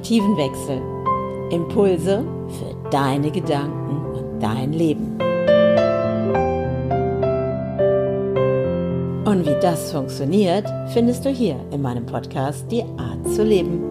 Perspektivenwechsel. Impulse für deine Gedanken und dein Leben. Und wie das funktioniert, findest du hier in meinem Podcast Die Art zu leben.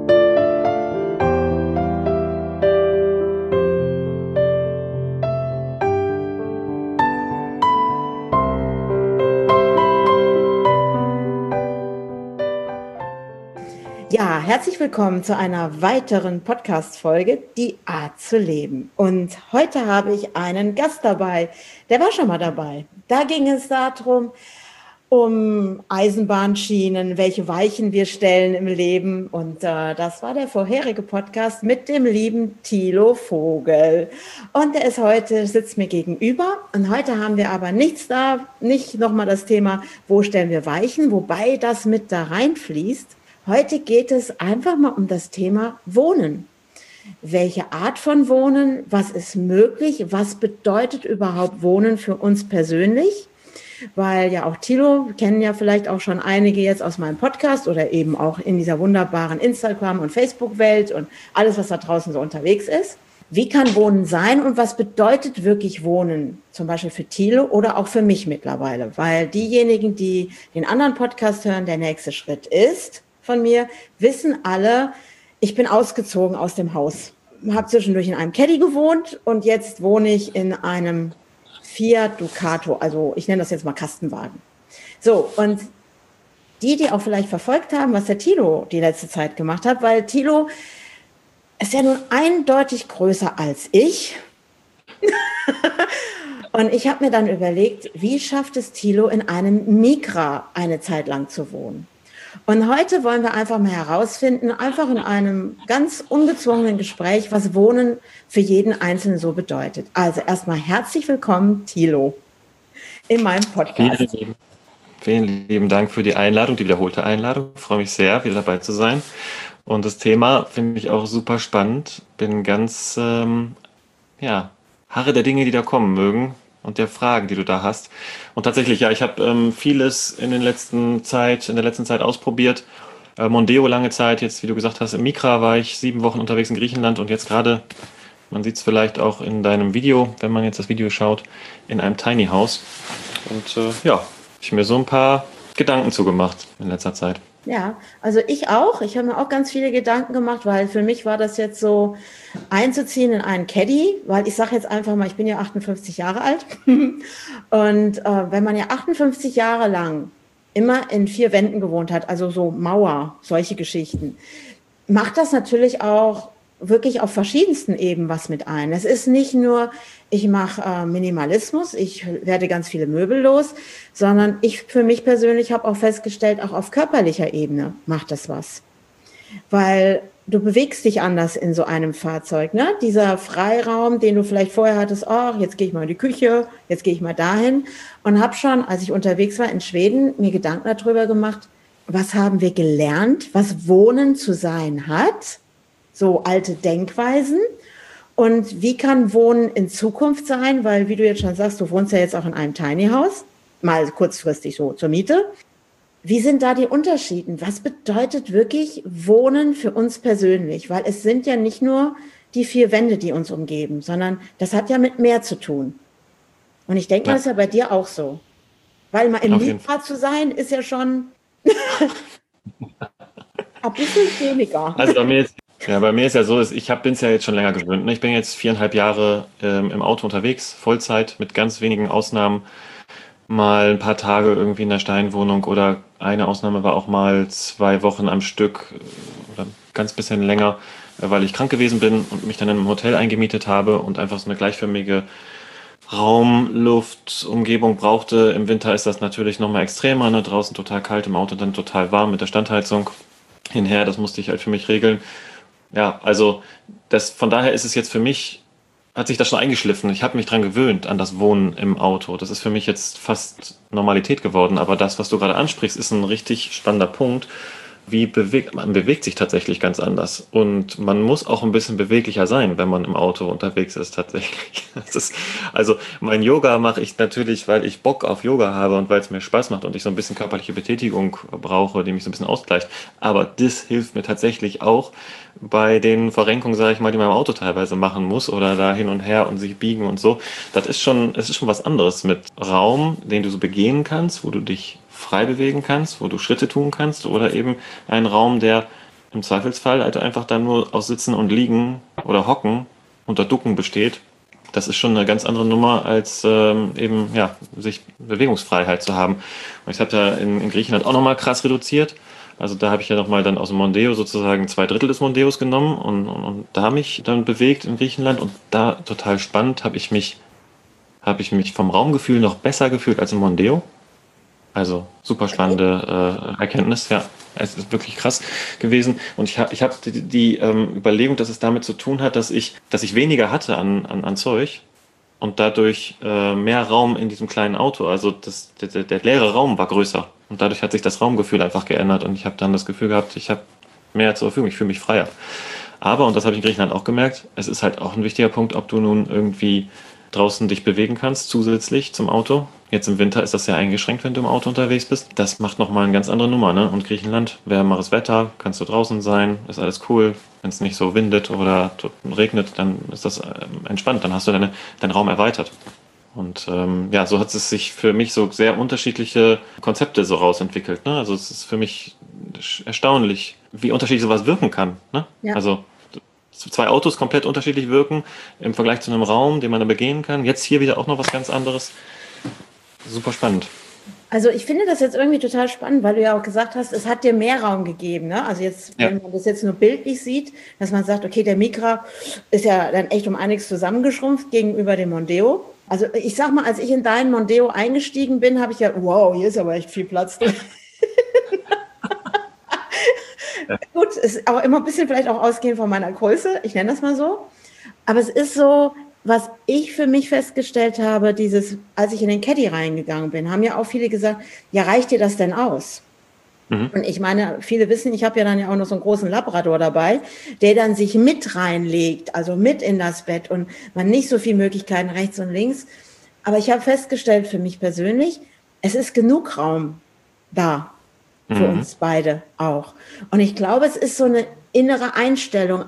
Ja, herzlich willkommen zu einer weiteren Podcast-Folge, Die Art zu leben. Und heute habe ich einen Gast dabei, der war schon mal dabei. Da ging es darum, um Eisenbahnschienen, welche Weichen wir stellen im Leben. Und das war der vorherige Podcast mit dem lieben Thilo Vogel. Und der ist heute, sitzt mir gegenüber. Und heute haben wir aber nicht nochmal das Thema, wo stellen wir Weichen, wobei das mit da reinfließt. Heute geht es einfach mal um das Thema Wohnen. Welche Art von Wohnen? Was ist möglich? Was bedeutet überhaupt Wohnen für uns persönlich? Weil ja auch Thilo, kennen ja vielleicht auch schon einige jetzt aus meinem Podcast oder eben auch in dieser wunderbaren Instagram- und Facebook-Welt und alles, was da draußen so unterwegs ist. Wie kann Wohnen sein und was bedeutet wirklich Wohnen? Zum Beispiel für Thilo oder auch für mich mittlerweile. Weil diejenigen, die den anderen Podcast hören, der nächste Schritt ist von mir, wissen alle, ich bin ausgezogen aus dem Haus. Habe zwischendurch in einem Caddy gewohnt und jetzt wohne ich in einem Fiat Ducato, also ich nenne das jetzt mal Kastenwagen. So, und die auch vielleicht verfolgt haben, was der Thilo die letzte Zeit gemacht hat, weil Thilo ist ja nun eindeutig größer als ich. Und ich habe mir dann überlegt, wie schafft es Thilo in einem Micra eine Zeit lang zu wohnen? Und heute wollen wir einfach mal herausfinden, einfach in einem ganz ungezwungenen Gespräch, was Wohnen für jeden Einzelnen so bedeutet. Also erstmal herzlich willkommen, Thilo, in meinem Podcast. Vielen lieben Dank für die Einladung, die wiederholte Einladung. Ich freue mich sehr, wieder dabei zu sein. Und das Thema finde ich auch super spannend. Bin ganz, harre der Dinge, die da kommen mögen. Und der Fragen, die du da hast. Und tatsächlich, ja, ich habe vieles in der letzten Zeit ausprobiert. Mondeo lange Zeit, jetzt, wie du gesagt hast, im Micra war ich 7 Wochen unterwegs in Griechenland und jetzt gerade, man sieht es vielleicht auch in deinem Video, wenn man jetzt das Video schaut, in einem Tiny House. Und habe ich mir so ein paar Gedanken zugemacht in letzter Zeit. Ja, also ich auch. Ich habe mir auch ganz viele Gedanken gemacht, weil für mich war das jetzt so einzuziehen in einen Caddy, weil ich sage jetzt einfach mal, ich bin ja 58 Jahre alt und wenn man ja 58 Jahre lang immer in 4 Wänden gewohnt hat, also so Mauer, solche Geschichten, macht das natürlich auch wirklich auf verschiedensten Ebenen was mit ein. Es ist nicht nur, ich mache Minimalismus, ich werde ganz viele Möbel los, sondern ich für mich persönlich habe auch festgestellt, auch auf körperlicher Ebene macht das was. Weil du bewegst dich anders in so einem Fahrzeug, ne? Dieser Freiraum, den du vielleicht vorher hattest, jetzt gehe ich mal in die Küche, jetzt gehe ich mal dahin und habe schon, als ich unterwegs war in Schweden, mir Gedanken darüber gemacht, was haben wir gelernt, was Wohnen zu sein hat, so alte Denkweisen. Und wie kann Wohnen in Zukunft sein? Weil, wie du jetzt schon sagst, du wohnst ja jetzt auch in einem Tiny House, mal kurzfristig so zur Miete. Wie sind da die Unterschiede? Was bedeutet wirklich Wohnen für uns persönlich? Weil es sind ja nicht nur die 4 Wände, die uns umgeben, sondern das hat ja mit mehr zu tun. Und ich denke, das ist ja bei dir auch so. Weil mal im Micra zu sein, ist ja schon ein bisschen weniger. Also bei mir ist ja so, ich bin es ja jetzt schon länger gewöhnt. Ne? Ich bin jetzt 4,5 Jahre im Auto unterwegs, Vollzeit, mit ganz wenigen Ausnahmen. Mal ein paar Tage irgendwie in der Steinwohnung oder eine Ausnahme war auch mal 2 Wochen am Stück oder ganz bisschen länger, weil ich krank gewesen bin und mich dann in einem Hotel eingemietet habe und einfach so eine gleichförmige Raumluftumgebung brauchte. Im Winter ist das natürlich nochmal extremer, ne? Draußen total kalt, im Auto dann total warm mit der Standheizung hinher. Das musste ich halt für mich regeln. Ja, also von daher ist es jetzt für mich, hat sich das schon eingeschliffen. Ich habe mich dran gewöhnt, an das Wohnen im Auto. Das ist für mich jetzt fast Normalität geworden. Aber das, was du gerade ansprichst, ist ein richtig spannender Punkt. man bewegt sich tatsächlich ganz anders. Und man muss auch ein bisschen beweglicher sein, wenn man im Auto unterwegs ist, tatsächlich. Also mein Yoga mache ich natürlich, weil ich Bock auf Yoga habe und weil es mir Spaß macht und ich so ein bisschen körperliche Betätigung brauche, die mich so ein bisschen ausgleicht. Aber das hilft mir tatsächlich auch bei den Verrenkungen, sage ich mal, die man im Auto teilweise machen muss oder da hin und her und sich biegen und so. Es ist schon was anderes mit Raum, den du so begehen kannst, wo du dich frei bewegen kannst, wo du Schritte tun kannst oder eben ein Raum, der im Zweifelsfall halt einfach dann nur aus Sitzen und Liegen oder Hocken unter Ducken besteht. Das ist schon eine ganz andere Nummer, als eben ja, sich Bewegungsfreiheit zu haben. Und ich habe da in Griechenland auch nochmal krass reduziert. Also da habe ich ja nochmal dann aus dem Mondeo sozusagen 2/3 des Mondeos genommen und da mich dann bewegt in Griechenland und da total spannend habe ich mich vom Raumgefühl noch besser gefühlt als im Mondeo. Also super spannende Erkenntnis, ja. Es ist wirklich krass gewesen. Und ich hab die Überlegung, dass es damit zu tun hat, dass ich weniger hatte an Zeug und dadurch mehr Raum in diesem kleinen Auto. Also der leere Raum war größer. Und dadurch hat sich das Raumgefühl einfach geändert. Und ich habe dann das Gefühl gehabt, ich habe mehr zur Verfügung, ich fühle mich freier. Aber, und das habe ich in Griechenland auch gemerkt, es ist halt auch ein wichtiger Punkt, ob du nun irgendwie draußen dich bewegen kannst, zusätzlich zum Auto. Jetzt im Winter ist das sehr eingeschränkt, wenn du im Auto unterwegs bist. Das macht nochmal eine ganz andere Nummer, ne? Und Griechenland, wärmeres Wetter, kannst du draußen sein, ist alles cool. Wenn es nicht so windet oder regnet, dann ist das entspannt, dann hast du deinen Raum erweitert. Und ja, so hat es sich für mich so sehr unterschiedliche Konzepte so rausentwickelt. Ne? Also es ist für mich erstaunlich, wie unterschiedlich sowas wirken kann. Ne? Ja. Also zwei Autos komplett unterschiedlich wirken im Vergleich zu einem Raum, den man dann begehen kann. Jetzt hier wieder auch noch was ganz anderes. Super spannend. Also ich finde das jetzt irgendwie total spannend, weil du ja auch gesagt hast, es hat dir mehr Raum gegeben. Ne? Also jetzt, Ja. wenn man das jetzt nur bildlich sieht, dass man sagt, okay, der Micra ist ja dann echt um einiges zusammengeschrumpft gegenüber dem Mondeo. Also ich sag mal, als ich in deinen Mondeo eingestiegen bin, habe ich ja, wow, hier ist aber echt viel Platz drin. Gut, ist aber immer ein bisschen vielleicht auch ausgehend von meiner Größe, ich nenne das mal so. Aber es ist so, was ich für mich festgestellt habe, als ich in den Caddy reingegangen bin, haben ja auch viele gesagt, ja, reicht dir das denn aus? Mhm. Und ich meine, viele wissen, ich habe ja dann ja auch noch so einen großen Labrador dabei, der dann sich mit reinlegt, also mit in das Bett und man nicht so viele Möglichkeiten rechts und links. Aber ich habe festgestellt für mich persönlich, es ist genug Raum da für uns beide auch. Und ich glaube, es ist so eine innere Einstellung,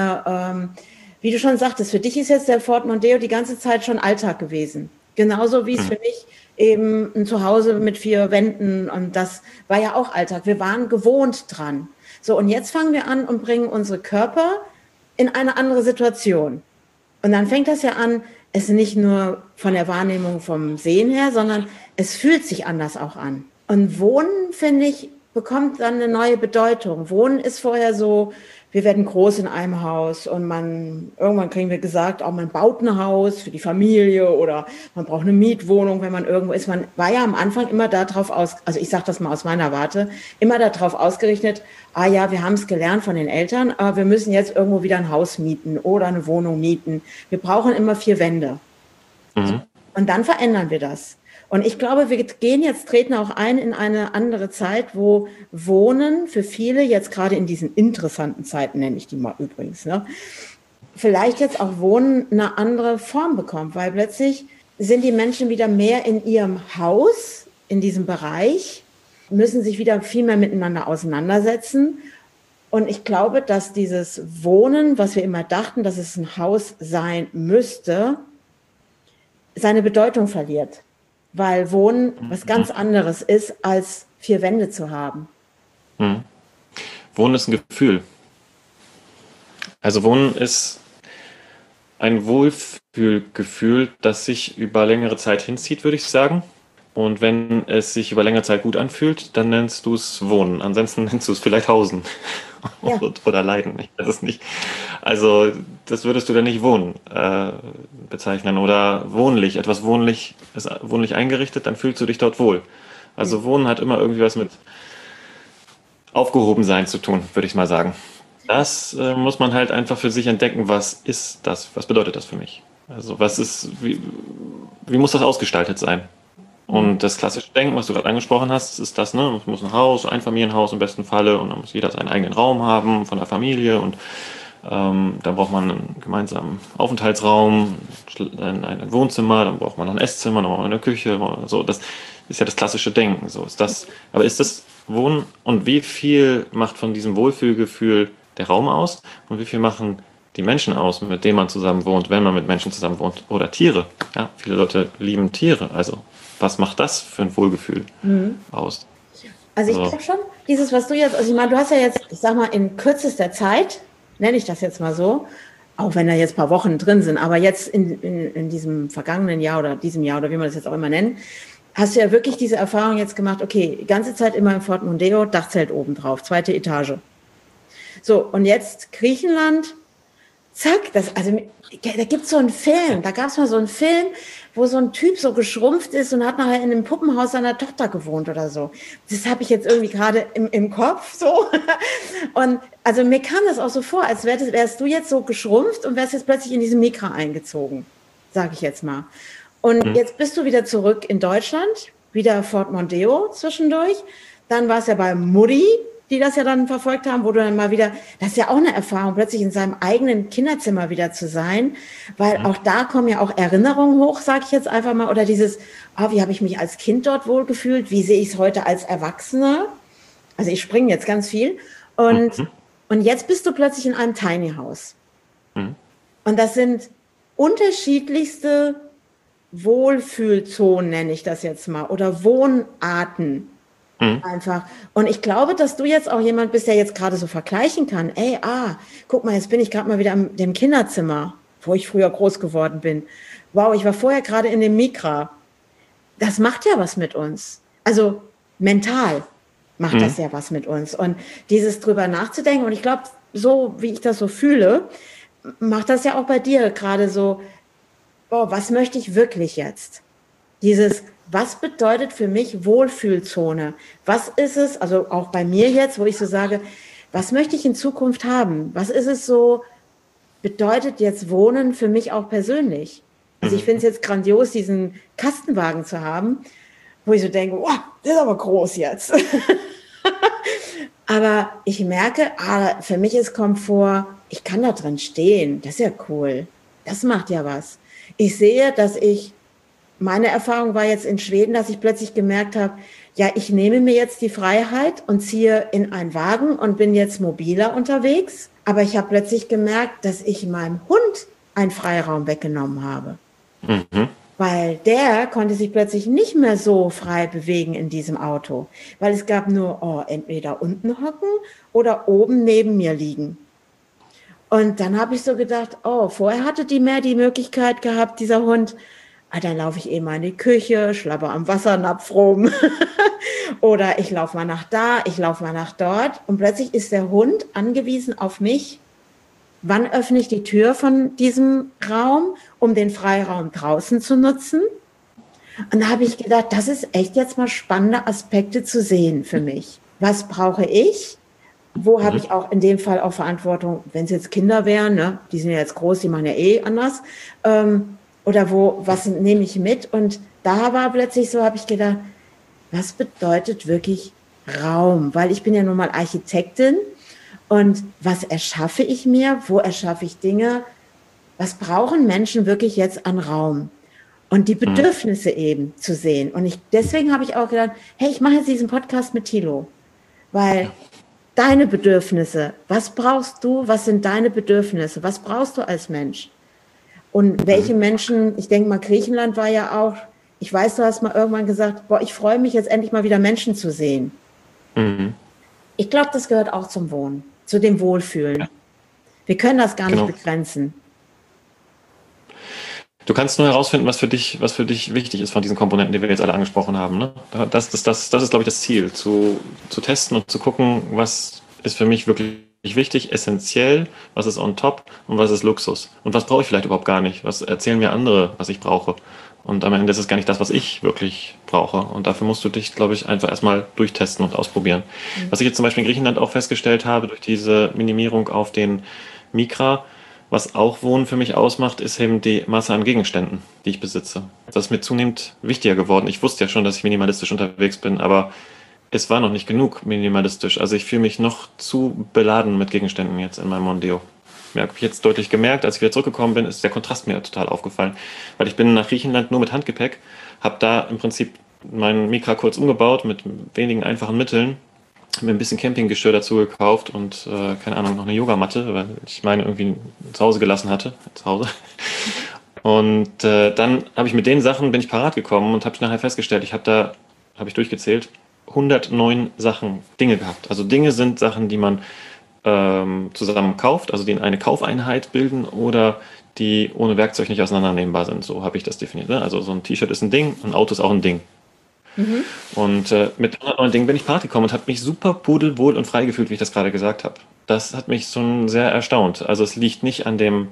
wie du schon sagtest, für dich ist jetzt der Ford Mondeo die ganze Zeit schon Alltag gewesen. Genauso wie es für mich eben ein Zuhause mit 4 Wänden und das war ja auch Alltag. Wir waren gewohnt dran. So, und jetzt fangen wir an und bringen unsere Körper in eine andere Situation. Und dann fängt das ja an, es nicht nur von der Wahrnehmung vom Sehen her, sondern es fühlt sich anders auch an. Und Wohnen, finde ich, bekommt dann eine neue Bedeutung. Wohnen ist vorher so, wir werden groß in einem Haus und irgendwann kriegen wir gesagt, auch man baut ein Haus für die Familie oder man braucht eine Mietwohnung, wenn man irgendwo ist. Man war ja am Anfang immer darauf also ich sage das mal aus meiner Warte, immer darauf ausgerichtet, ja, wir haben es gelernt von den Eltern, aber wir müssen jetzt irgendwo wieder ein Haus mieten oder eine Wohnung mieten. Wir brauchen immer 4 Wände. Mhm. Und dann verändern wir das. Und ich glaube, treten auch ein in eine andere Zeit, wo Wohnen für viele, jetzt gerade in diesen interessanten Zeiten, nenne ich die mal übrigens, ne, vielleicht jetzt auch Wohnen eine andere Form bekommt, weil plötzlich sind die Menschen wieder mehr in ihrem Haus, in diesem Bereich, müssen sich wieder viel mehr miteinander auseinandersetzen. Und ich glaube, dass dieses Wohnen, was wir immer dachten, dass es ein Haus sein müsste, seine Bedeutung verliert. Weil Wohnen was ganz anderes ist, als 4 Wände zu haben. Mhm. Wohnen ist ein Gefühl. Also Wohnen ist ein Wohlfühlgefühl, das sich über längere Zeit hinzieht, würde ich sagen. Und wenn es sich über längere Zeit gut anfühlt, dann nennst du es Wohnen. Ansonsten nennst du es vielleicht Hausen. Ja. Oder Leiden. Ich weiß es nicht. Also das würdest du dann nicht Wohnen bezeichnen. Oder wohnlich. Etwas wohnlich ist wohnlich eingerichtet, dann fühlst du dich dort wohl. Also Wohnen hat immer irgendwie was mit Aufgehobensein zu tun, würde ich mal sagen. Das muss man halt einfach für sich entdecken, was ist das? Was bedeutet das für mich? Also wie muss das ausgestaltet sein? Und das klassische Denken, was du gerade angesprochen hast, ist das, ne? Es muss ein Haus, ein Familienhaus im besten Falle, und dann muss jeder seinen eigenen Raum haben von der Familie, und da braucht man einen gemeinsamen Aufenthaltsraum, ein Wohnzimmer, dann braucht man noch ein Esszimmer, dann braucht man eine Küche, so. Das ist ja das klassische Denken. So ist das. Aber ist das Wohnen, und wie viel macht von diesem Wohlfühlgefühl der Raum aus und wie viel machen die Menschen aus, mit denen man zusammen wohnt, wenn man mit Menschen zusammen wohnt, oder Tiere? Ja, viele Leute lieben Tiere. Also was macht das für ein Wohlgefühl aus? Also ich So. glaube schon, dieses, was du jetzt, also ich meine, du hast ja jetzt, ich sag mal, in kürzester Zeit, nenne ich das jetzt mal so, auch wenn da jetzt ein paar Wochen drin sind, aber jetzt in diesem vergangenen Jahr oder diesem Jahr oder wie man das jetzt auch immer nennt, hast du ja wirklich diese Erfahrung jetzt gemacht, okay, die ganze Zeit immer im Fort Mondeo, Dachzelt oben drauf, 2. Etage. So, und jetzt Griechenland, zack, also da gibt's so einen Film, da gab's mal so einen Film, wo so ein Typ so geschrumpft ist und hat nachher in einem Puppenhaus seiner Tochter gewohnt oder so. Das habe ich jetzt irgendwie gerade im Kopf so. Und also mir kam das auch so vor, als wärst du jetzt so geschrumpft und wärst jetzt plötzlich in diesen Mikra eingezogen, sage ich jetzt mal. Und jetzt bist du wieder zurück in Deutschland, wieder Fort Mondeo zwischendurch. Dann war es ja bei Mutti, die das ja dann verfolgt haben, wo du dann mal wieder, das ist ja auch eine Erfahrung, plötzlich in seinem eigenen Kinderzimmer wieder zu sein, weil auch da kommen ja auch Erinnerungen hoch, sage ich jetzt einfach mal, oder dieses, wie habe ich mich als Kind dort wohl gefühlt, wie sehe ich es heute als Erwachsener? Also ich springe jetzt ganz viel. Und jetzt bist du plötzlich in einem Tiny House. Und das sind unterschiedlichste Wohlfühlzonen, nenne ich das jetzt mal, oder Wohnarten. Einfach. Und ich glaube, dass du jetzt auch jemand bist, der jetzt gerade so vergleichen kann. Ey, guck mal, jetzt bin ich gerade mal wieder in dem Kinderzimmer, wo ich früher groß geworden bin. Wow, ich war vorher gerade in dem Mikra. Das macht ja was mit uns. Also mental macht das ja was mit uns. Und dieses drüber nachzudenken, und ich glaube, so wie ich das so fühle, macht das ja auch bei dir gerade so, was möchte ich wirklich jetzt? Dieses, was bedeutet für mich Wohlfühlzone? Was ist es, also auch bei mir jetzt, wo ich so sage, was möchte ich in Zukunft haben? Was ist es so, bedeutet jetzt Wohnen für mich auch persönlich? Also ich finde es jetzt grandios, diesen Kastenwagen zu haben, wo ich so denke, wow, das ist aber groß jetzt. Aber ich merke, für mich ist Komfort, ich kann da drin stehen, das ist ja cool. Das macht ja was. Ich sehe, meine Erfahrung war jetzt in Schweden, dass ich plötzlich gemerkt habe, ja, ich nehme mir jetzt die Freiheit und ziehe in einen Wagen und bin jetzt mobiler unterwegs. Aber ich habe plötzlich gemerkt, dass ich meinem Hund einen Freiraum weggenommen habe. Weil der konnte sich plötzlich nicht mehr so frei bewegen in diesem Auto. Weil es gab nur, entweder unten hocken oder oben neben mir liegen. Und dann habe ich so gedacht, vorher hatte die mehr die Möglichkeit gehabt, dieser Hund, dann laufe ich eben mal in die Küche, schlapper am Wassernapf rum. Oder ich laufe mal nach da, ich laufe mal nach dort. Und plötzlich ist der Hund angewiesen auf mich. Wann öffne ich die Tür von diesem Raum, um den Freiraum draußen zu nutzen? Und da habe ich gedacht, das ist echt jetzt mal spannende Aspekte zu sehen für mich. Was brauche ich? Wo habe ich auch in dem Fall auch Verantwortung, wenn es jetzt Kinder wären, ne? Die sind ja jetzt groß, die machen ja anders. Oder was nehme ich mit? Und da war plötzlich so, habe ich gedacht, was bedeutet wirklich Raum? Weil ich bin ja nun mal Architektin, und was erschaffe ich mir? Wo erschaffe ich Dinge? Was brauchen Menschen wirklich jetzt an Raum? Und die Bedürfnisse eben zu sehen. Und deswegen habe ich auch gedacht, hey, ich mache jetzt diesen Podcast mit Thilo, weil deine Bedürfnisse, was brauchst du? Was sind deine Bedürfnisse? Was brauchst du als Mensch? Und welche Menschen, ich denke mal, Griechenland war ja auch, ich weiß, du hast mal irgendwann gesagt, ich freue mich jetzt endlich mal wieder Menschen zu sehen. Ich glaube, das gehört auch zum Wohnen, zu dem Wohlfühlen. Ja. Wir können das gar nicht begrenzen. Du kannst nur herausfinden, was für dich wichtig ist von diesen Komponenten, die wir jetzt alle angesprochen haben. Ne? Das ist, glaube ich, das Ziel, zu testen und zu gucken, was ist für mich wirklich wichtig, essentiell, was ist on top und was ist Luxus. Und was brauche ich vielleicht überhaupt gar nicht? Was erzählen mir andere, was ich brauche? Und am Ende ist es gar nicht das, was ich wirklich brauche. Und dafür musst du dich, glaube ich, einfach erstmal durchtesten und ausprobieren. Was ich jetzt zum Beispiel in Griechenland auch festgestellt habe, durch diese Minimierung auf den Mikra, Was auch Wohnen für mich ausmacht, ist eben die Masse an Gegenständen, die ich besitze. Das ist mir zunehmend wichtiger geworden. Ich wusste ja schon, dass ich minimalistisch unterwegs bin, aber es war noch nicht genug minimalistisch. Also ich fühle mich noch zu beladen mit Gegenständen jetzt in meinem Mondeo. Ja, habe ich jetzt deutlich gemerkt, als ich wieder zurückgekommen bin, ist der Kontrast mir total aufgefallen. Weil ich bin nach Griechenland nur mit Handgepäck, habe da im Prinzip meinen Mikra kurz umgebaut mit wenigen einfachen Mitteln, mir ein bisschen Campinggeschirr dazu gekauft und keine Ahnung, noch eine Yogamatte, weil ich meine irgendwie zu Hause gelassen hatte. Zu Hause. Und dann habe ich mit den Sachen, bin ich parat gekommen und habe nachher festgestellt, habe ich durchgezählt, 109 Sachen, Dinge gehabt. Also Dinge sind Sachen, die man zusammen kauft, also die in eine Kaufeinheit bilden oder die ohne Werkzeug nicht auseinandernehmbar sind. So habe ich das definiert. Ne? Also so ein T-Shirt ist ein Ding, ein Auto ist auch ein Ding. Mhm. Und mit 109 Dingen bin ich parat gekommen und habe mich super pudelwohl und frei gefühlt, wie ich das gerade gesagt habe. Das hat mich schon sehr erstaunt. Also es liegt nicht an dem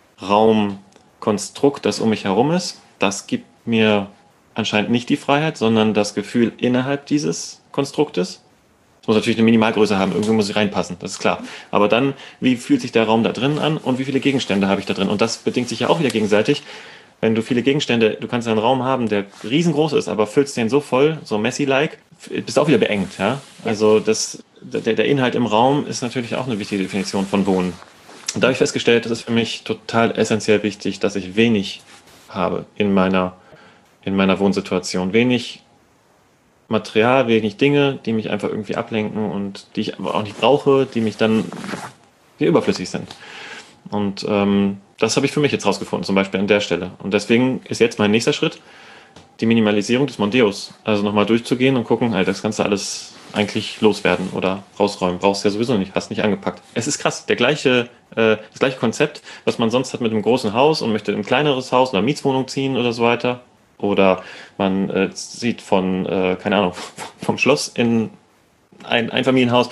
Raumkonstrukt, das um mich herum ist. Das gibt mir anscheinend nicht die Freiheit, sondern das Gefühl innerhalb dieses Konstruktes. Es muss natürlich eine Minimalgröße haben, irgendwie muss ich reinpassen, das ist klar. Aber dann, wie fühlt sich der Raum da drin an und wie viele Gegenstände habe ich da drin? Und das bedingt sich ja auch wieder gegenseitig. Wenn du viele Gegenstände, du kannst einen Raum haben, der riesengroß ist, aber füllst den so voll, so Messi-like, bist auch wieder beengt. Ja? Also der Inhalt im Raum ist natürlich auch eine wichtige Definition von Wohnen. Und da habe ich festgestellt, das ist für mich total essentiell wichtig, dass ich wenig habe in meiner Wohnsituation. Wenig Material, wenig Dinge, die mich einfach irgendwie ablenken und die ich aber auch nicht brauche, die mich dann die überflüssig sind. Und das habe ich für mich jetzt rausgefunden, zum Beispiel an der Stelle. Und deswegen ist jetzt mein nächster Schritt die Minimalisierung des Mondeos. Also nochmal durchzugehen und gucken, das kannst du alles eigentlich loswerden oder rausräumen. Brauchst du ja sowieso nicht, hast nicht angepackt. Es ist krass, das gleiche Konzept, was man sonst hat mit einem großen Haus und möchte ein kleineres Haus oder Mietswohnung ziehen oder so weiter. Oder man zieht keine Ahnung, vom Schloss in ein Einfamilienhaus.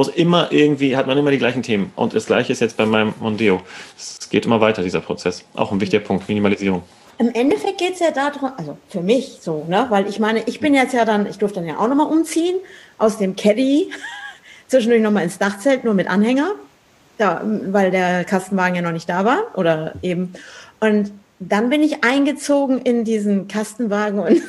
Hat man immer die gleichen Themen. Und das Gleiche ist jetzt bei meinem Mondeo. Es geht immer weiter, dieser Prozess. Auch ein wichtiger Punkt, Minimalisierung. Im Endeffekt geht es ja darum, also für mich so, ne, weil ich meine, ich durfte dann ja auch nochmal umziehen aus dem Caddy, zwischendurch nochmal ins Dachzelt, nur mit Anhänger, weil der Kastenwagen ja noch nicht da war oder eben. Und dann bin ich eingezogen in diesen Kastenwagen und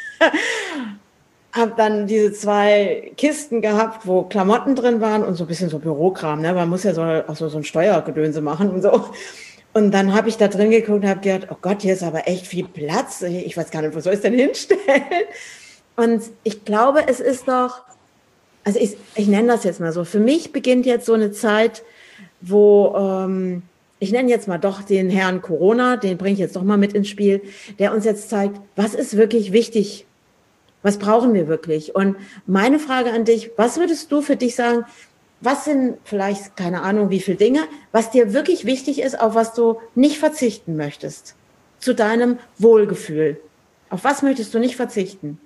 habe dann diese 2 Kisten gehabt, wo Klamotten drin waren und so ein bisschen so Bürokram. Ne? Man muss ja auch so ein Steuergedönse machen und so. Und dann habe ich da drin geguckt und habe gedacht, oh Gott, hier ist aber echt viel Platz. Ich weiß gar nicht, wo soll ich es denn hinstellen? Und ich glaube, es ist doch, also ich nenne das jetzt mal so, für mich beginnt jetzt so eine Zeit, wo ich nenne jetzt mal doch den Herrn Corona, den bringe ich jetzt doch mal mit ins Spiel, der uns jetzt zeigt, was ist wirklich wichtig, was brauchen wir wirklich? Und meine Frage an dich, was würdest du für dich sagen, was sind vielleicht, keine Ahnung, wie viele Dinge, was dir wirklich wichtig ist, auf was du nicht verzichten möchtest, zu deinem Wohlgefühl? Auf was möchtest du nicht verzichten?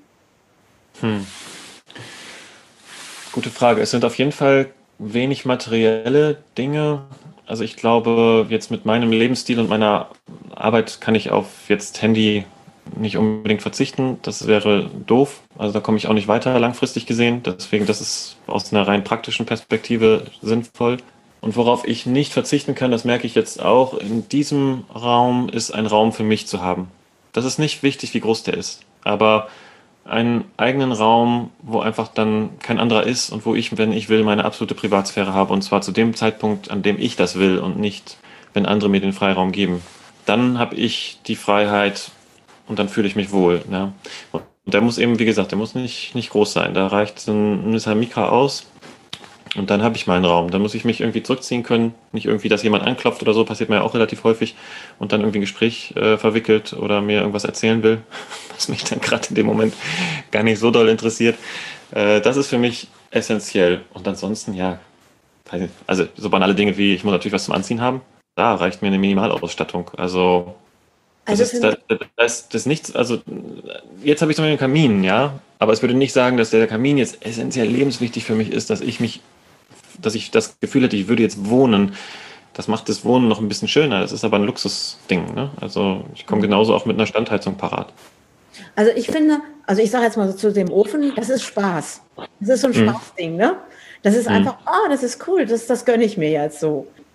Gute Frage. Es sind auf jeden Fall wenig materielle Dinge. Also ich glaube, jetzt mit meinem Lebensstil und meiner Arbeit kann ich auf jetzt Handy nicht unbedingt verzichten. Das wäre doof. Also da komme ich auch nicht weiter langfristig gesehen. Deswegen, das ist aus einer rein praktischen Perspektive sinnvoll. Und worauf ich nicht verzichten kann, das merke ich jetzt auch, in diesem Raum ist ein Raum für mich zu haben. Das ist nicht wichtig, wie groß der ist. Aber einen eigenen Raum, wo einfach dann kein anderer ist und wo ich, wenn ich will, meine absolute Privatsphäre habe. Und zwar zu dem Zeitpunkt, an dem ich das will und nicht, wenn andere mir den Freiraum geben. Dann habe ich die Freiheit und dann fühle ich mich wohl. Ne? Und der muss eben, wie gesagt, der muss nicht groß sein. Da reicht ein Nissan Micra aus und dann habe ich meinen Raum. Dann muss ich mich irgendwie zurückziehen können. Nicht irgendwie, dass jemand anklopft oder so, passiert mir ja auch relativ häufig und dann irgendwie ein Gespräch verwickelt oder mir irgendwas erzählen will, was mich dann gerade in dem Moment gar nicht so doll interessiert. Das ist für mich essentiell. Und ansonsten, ja, also so banale Dinge wie, ich muss natürlich was zum Anziehen haben. Da reicht mir eine Minimalausstattung. Also das ist nichts, also jetzt habe ich zum Beispiel einen Kamin, ja, aber es würde nicht sagen, dass der Kamin jetzt essentiell lebenswichtig für mich ist, dass ich das Gefühl hätte, ich würde jetzt wohnen. Das macht das Wohnen noch ein bisschen schöner. Das ist aber ein Luxusding, ne? Also ich komme genauso auch mit einer Standheizung parat. Also ich finde, also ich sage jetzt mal so zu dem Ofen, das ist Spaß. Das ist so ein Spaßding, ne? Das ist einfach, das ist cool, das gönne ich mir jetzt so.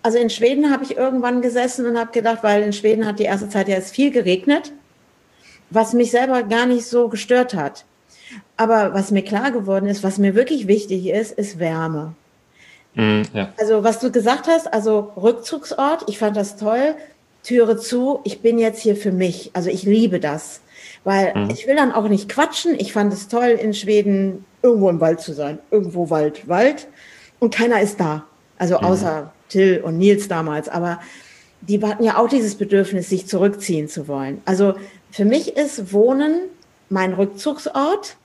Also in Schweden habe ich irgendwann gesessen und habe gedacht, weil in Schweden hat die erste Zeit ja jetzt viel geregnet, was mich selber gar nicht so gestört hat. Aber was mir klar geworden ist, was mir wirklich wichtig ist, ist Wärme. Ja. Also was du gesagt hast, also Rückzugsort, ich fand das toll, Türe zu, ich bin jetzt hier für mich. Also ich liebe das, weil ich will dann auch nicht quatschen. Ich fand es toll, in Schweden irgendwo im Wald zu sein. Irgendwo Wald und keiner ist da. Also außer Till und Nils damals. Aber die hatten ja auch dieses Bedürfnis, sich zurückziehen zu wollen. Also für mich ist Wohnen mein Rückzugsort.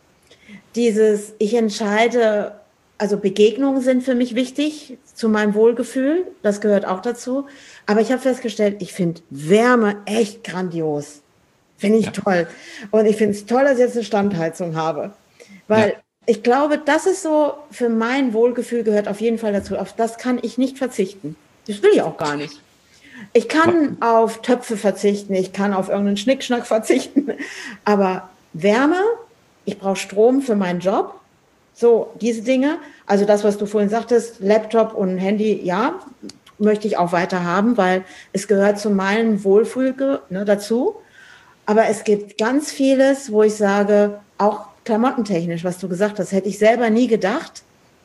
Ich entscheide, also Begegnungen sind für mich wichtig zu meinem Wohlgefühl. Das gehört auch dazu. Aber ich habe festgestellt, ich finde Wärme echt grandios. Finde ich toll. Und ich finde es toll, dass ich jetzt eine Standheizung habe. Weil ich glaube, das ist so, für mein Wohlgefühl gehört auf jeden Fall dazu. Auf das kann ich nicht verzichten. Das will ich auch gar nicht. Ich kann auf Töpfe verzichten, ich kann auf irgendeinen Schnickschnack verzichten. Aber Wärme, ich brauche Strom für meinen Job. So, diese Dinge. Also das, was du vorhin sagtest, Laptop und Handy, ja, möchte ich auch weiter haben, weil es gehört zu meinem Wohlfühl dazu. Aber es gibt ganz vieles, wo ich sage, auch klamottentechnisch, was du gesagt hast, hätte ich selber nie gedacht.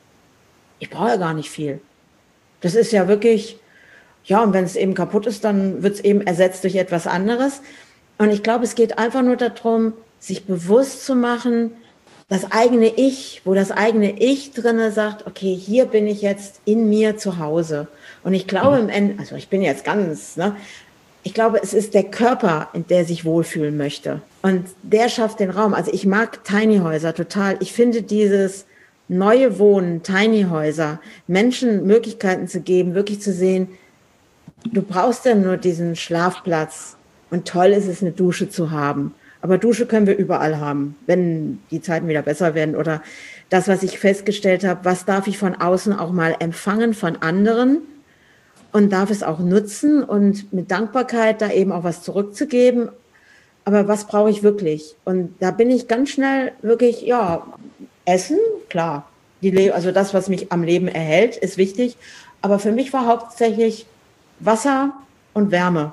Ich brauche ja gar nicht viel. Das ist ja wirklich, ja, und wenn es eben kaputt ist, dann wird es eben ersetzt durch etwas anderes. Und ich glaube, es geht einfach nur darum, sich bewusst zu machen, das eigene Ich, wo das eigene Ich drinne sagt, okay, hier bin ich jetzt in mir zu Hause. Und ich glaube im Ende, also ich bin jetzt ganz, ich glaube, es ist der Körper, in der sich wohlfühlen möchte. Und der schafft den Raum. Also ich mag Tiny Häuser total. Ich finde dieses neue Wohnen, Tiny Häuser, Menschen Möglichkeiten zu geben, wirklich zu sehen, du brauchst ja nur diesen Schlafplatz. Und toll ist es, eine Dusche zu haben. Aber Dusche können wir überall haben, wenn die Zeiten wieder besser werden. Oder das, was ich festgestellt habe, was darf ich von außen auch mal empfangen von anderen und darf es auch nutzen und mit Dankbarkeit da eben auch was zurückzugeben. Aber was brauche ich wirklich? Und da bin ich ganz schnell wirklich, ja, Essen, klar. Also das, was mich am Leben erhält, ist wichtig. Aber für mich war hauptsächlich Wasser und Wärme.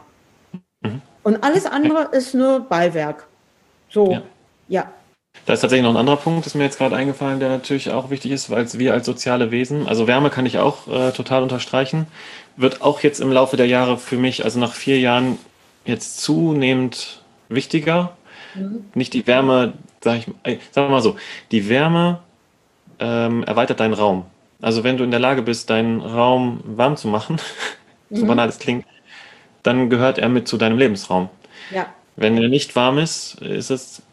Und alles andere ist nur Beiwerk. So, ja. Da ist tatsächlich noch ein anderer Punkt, ist mir jetzt gerade eingefallen, der natürlich auch wichtig ist, weil wir als soziale Wesen, also Wärme kann ich auch total unterstreichen, wird auch jetzt im Laufe der Jahre für mich, also nach 4 Jahren, jetzt zunehmend wichtiger. Nicht die Wärme, sagen wir mal so, die Wärme erweitert deinen Raum. Also wenn du in der Lage bist, deinen Raum warm zu machen, so banal es klingt, dann gehört er mit zu deinem Lebensraum. Ja. Wenn er nicht warm ist, ist es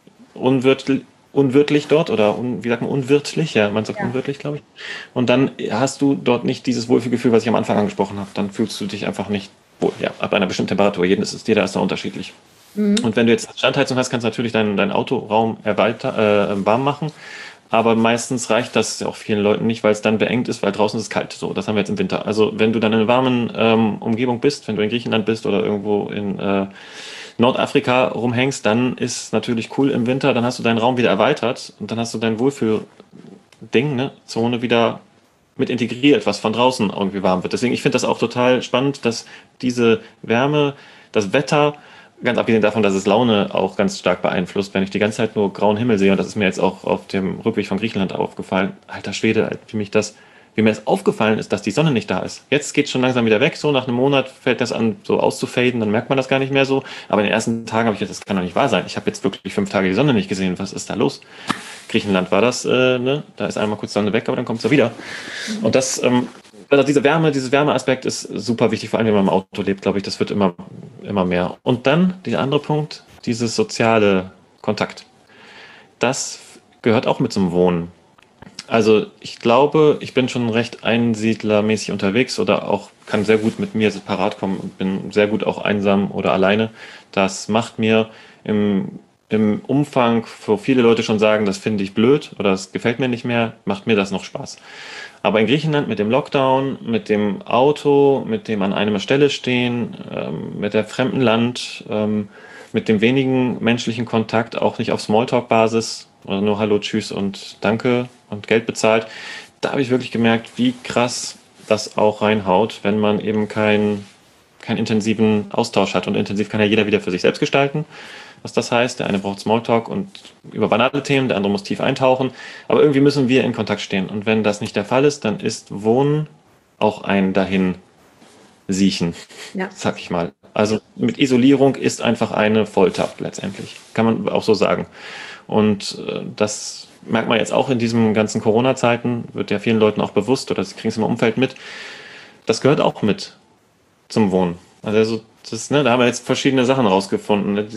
unwirtlich dort oder wie sagt man, unwirtlich? Ja, man sagt unwirtlich, glaube ich. Und dann hast du dort nicht dieses Wohlfühlgefühl, was ich am Anfang angesprochen habe. Dann fühlst du dich einfach nicht wohl. Ja, ab einer bestimmten Temperatur. Jeder ist da unterschiedlich. Und wenn du jetzt Standheizung hast, kannst du natürlich deinen Autoraum warm machen. Aber meistens reicht das ja auch vielen Leuten nicht, weil es dann beengt ist, weil draußen ist es kalt. So, das haben wir jetzt im Winter. Also wenn du dann in einer warmen Umgebung bist, wenn du in Griechenland bist oder irgendwo in Nordafrika rumhängst, dann ist natürlich cool im Winter, dann hast du deinen Raum wieder erweitert und dann hast du dein Wohlfühl-Ding, Zone wieder mit integriert, was von draußen irgendwie warm wird. Deswegen, ich finde das auch total spannend, dass diese Wärme, das Wetter, ganz abgesehen davon, dass es Laune auch ganz stark beeinflusst, wenn ich die ganze Zeit nur grauen Himmel sehe, und das ist mir jetzt auch auf dem Rückweg von Griechenland aufgefallen, alter Schwede, wie mir das aufgefallen ist, dass die Sonne nicht da ist. Jetzt geht es schon langsam wieder weg, so nach einem Monat fällt das an, so auszufaden, dann merkt man das gar nicht mehr so. Aber in den ersten Tagen habe ich gedacht, das kann doch nicht wahr sein. Ich habe jetzt wirklich 5 Tage die Sonne nicht gesehen. Was ist da los? Griechenland war das, da ist einmal kurz Sonne weg, aber dann kommt es wieder. Und das, also dieser Wärmeaspekt ist super wichtig, vor allem wenn man im Auto lebt, glaube ich, das wird immer mehr. Und dann der andere Punkt, dieses soziale Kontakt. Das gehört auch mit zum Wohnen. Also ich glaube, ich bin schon recht einsiedlermäßig unterwegs oder auch kann sehr gut mit mir separat kommen und bin sehr gut auch einsam oder alleine. Das macht mir im Umfang, wo viele Leute schon sagen, das finde ich blöd oder das gefällt mir nicht mehr, macht mir das noch Spaß. Aber in Griechenland mit dem Lockdown, mit dem Auto, mit dem an einer Stelle stehen, mit der fremden Land, mit dem wenigen menschlichen Kontakt, auch nicht auf Smalltalk-Basis, oder nur Hallo, Tschüss und Danke und Geld bezahlt, da habe ich wirklich gemerkt, wie krass das auch reinhaut, wenn man eben keinen intensiven Austausch hat. Und intensiv kann ja jeder wieder für sich selbst gestalten, was das heißt. Der eine braucht Smalltalk und über banale Themen, der andere muss tief eintauchen. Aber irgendwie müssen wir in Kontakt stehen. Und wenn das nicht der Fall ist, dann ist Wohnen auch ein dahin siechen, sag ich mal. Also mit Isolierung ist einfach eine Folter letztendlich. Kann man auch so sagen. Und das merkt man jetzt auch in diesen ganzen Corona-Zeiten, wird ja vielen Leuten auch bewusst, oder sie kriegen es im Umfeld mit. Das gehört auch mit zum Wohnen. Also das, ne, da haben wir jetzt verschiedene Sachen rausgefunden. Ne?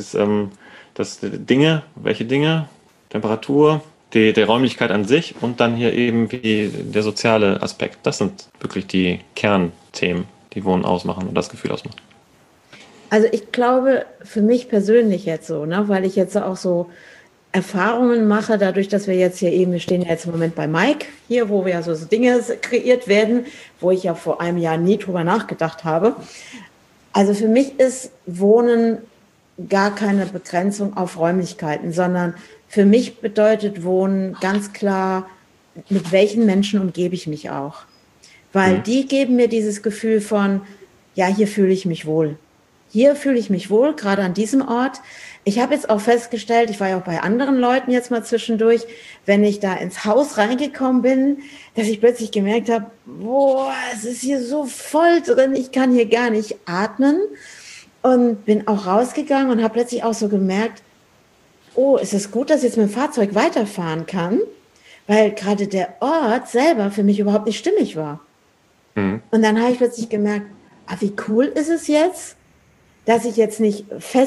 Welche Dinge, Temperatur, die Räumlichkeit an sich und dann hier eben wie der soziale Aspekt. Das sind wirklich die Kernthemen, die Wohnen ausmachen und das Gefühl ausmachen. Also ich glaube, für mich persönlich jetzt so, ne, weil ich jetzt auch so Erfahrungen mache, dadurch, dass wir jetzt hier eben, wir stehen ja jetzt im Moment bei Mike hier, wo wir ja so Dinge kreiert werden, wo ich ja vor einem Jahr nie drüber nachgedacht habe. Also für mich ist Wohnen gar keine Begrenzung auf Räumlichkeiten, sondern für mich bedeutet Wohnen ganz klar, mit welchen Menschen umgebe ich mich auch. Weil die geben mir dieses Gefühl von, ja, hier fühle ich mich wohl. Hier fühle ich mich wohl, gerade an diesem Ort. Ich habe jetzt auch festgestellt, ich war ja auch bei anderen Leuten jetzt mal zwischendurch, wenn ich da ins Haus reingekommen bin, dass ich plötzlich gemerkt habe, boah, es ist hier so voll drin, ich kann hier gar nicht atmen. Und bin auch rausgegangen und habe plötzlich auch so gemerkt, oh, es ist gut, dass ich jetzt mit dem Fahrzeug weiterfahren kann, weil gerade der Ort selber für mich überhaupt nicht stimmig war. Und dann habe ich plötzlich gemerkt, wie cool ist es jetzt, dass ich jetzt nicht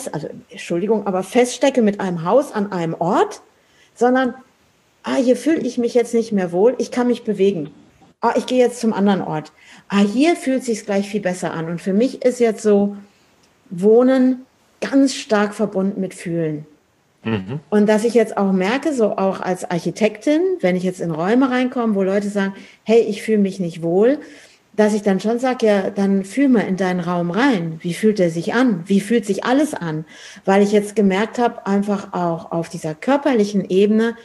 feststecke mit einem Haus an einem Ort, sondern, hier fühle ich mich jetzt nicht mehr wohl, ich kann mich bewegen. Ich gehe jetzt zum anderen Ort. Hier fühlt es sich gleich viel besser an. Und für mich ist jetzt so Wohnen ganz stark verbunden mit Fühlen. Und dass ich jetzt auch merke, so auch als Architektin, wenn ich jetzt in Räume reinkomme, wo Leute sagen, hey, ich fühle mich nicht wohl, dass ich dann schon sage, ja, dann fühl mal in deinen Raum rein. Wie fühlt er sich an? Wie fühlt sich alles an? Weil ich jetzt gemerkt habe, einfach auch auf dieser körperlichen Ebene,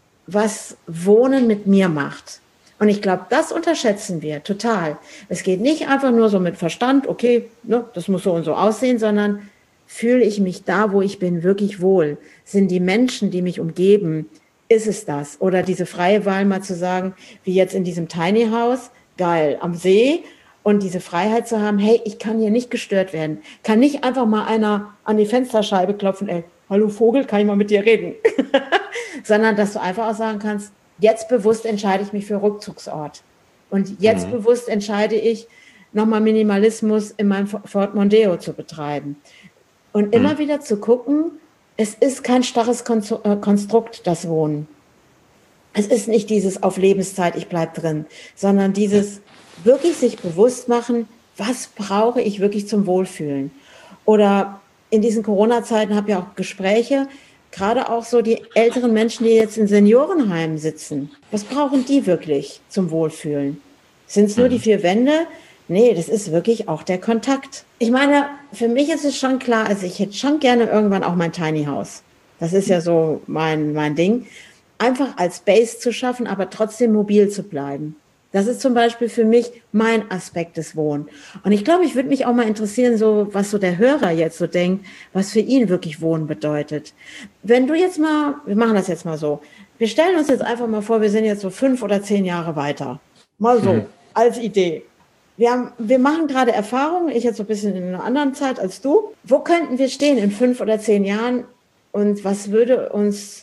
was Wohnen mit mir macht. Und ich glaube, das unterschätzen wir total. Es geht nicht einfach nur so mit Verstand, okay, ne, das muss so und so aussehen, sondern fühle ich mich da, wo ich bin, wirklich wohl? Sind die Menschen, die mich umgeben, ist es das? Oder diese freie Wahl mal zu sagen, wie jetzt in diesem Tiny House, geil, am See, und diese Freiheit zu haben, hey, ich kann hier nicht gestört werden. Kann nicht einfach mal einer an die Fensterscheibe klopfen, ey, hallo Vogel, kann ich mal mit dir reden? Sondern, dass du einfach auch sagen kannst, jetzt bewusst entscheide ich mich für Rückzugsort. Und jetzt bewusst entscheide ich, nochmal Minimalismus in meinem Fort Mondeo zu betreiben. Und immer wieder zu gucken, es ist kein starres Konstrukt, das Wohnen. Es ist nicht dieses auf Lebenszeit, ich bleib drin, sondern dieses wirklich sich bewusst machen, was brauche ich wirklich zum Wohlfühlen? Oder in diesen Corona-Zeiten habe ich auch Gespräche, gerade auch so die älteren Menschen, die jetzt in Seniorenheimen sitzen. Was brauchen die wirklich zum Wohlfühlen? Sind es nur die 4 Wände? Nee, das ist wirklich auch der Kontakt. Ich meine, für mich ist es schon klar, also ich hätte schon gerne irgendwann auch mein Tiny House. Das ist ja so mein Ding. Einfach als Base zu schaffen, aber trotzdem mobil zu bleiben. Das ist zum Beispiel für mich mein Aspekt des Wohnen. Und ich glaube, ich würde mich auch mal interessieren, so was so der Hörer jetzt so denkt, was für ihn wirklich Wohnen bedeutet. Wenn du jetzt mal, wir machen das jetzt mal so, wir stellen uns jetzt einfach mal vor, wir sind jetzt so 5 oder 10 Jahre weiter. Mal so, als Idee. Wir machen gerade Erfahrungen, ich jetzt so ein bisschen in einer anderen Zeit als du. Wo könnten wir stehen in 5 oder 10 Jahren und was würden wir uns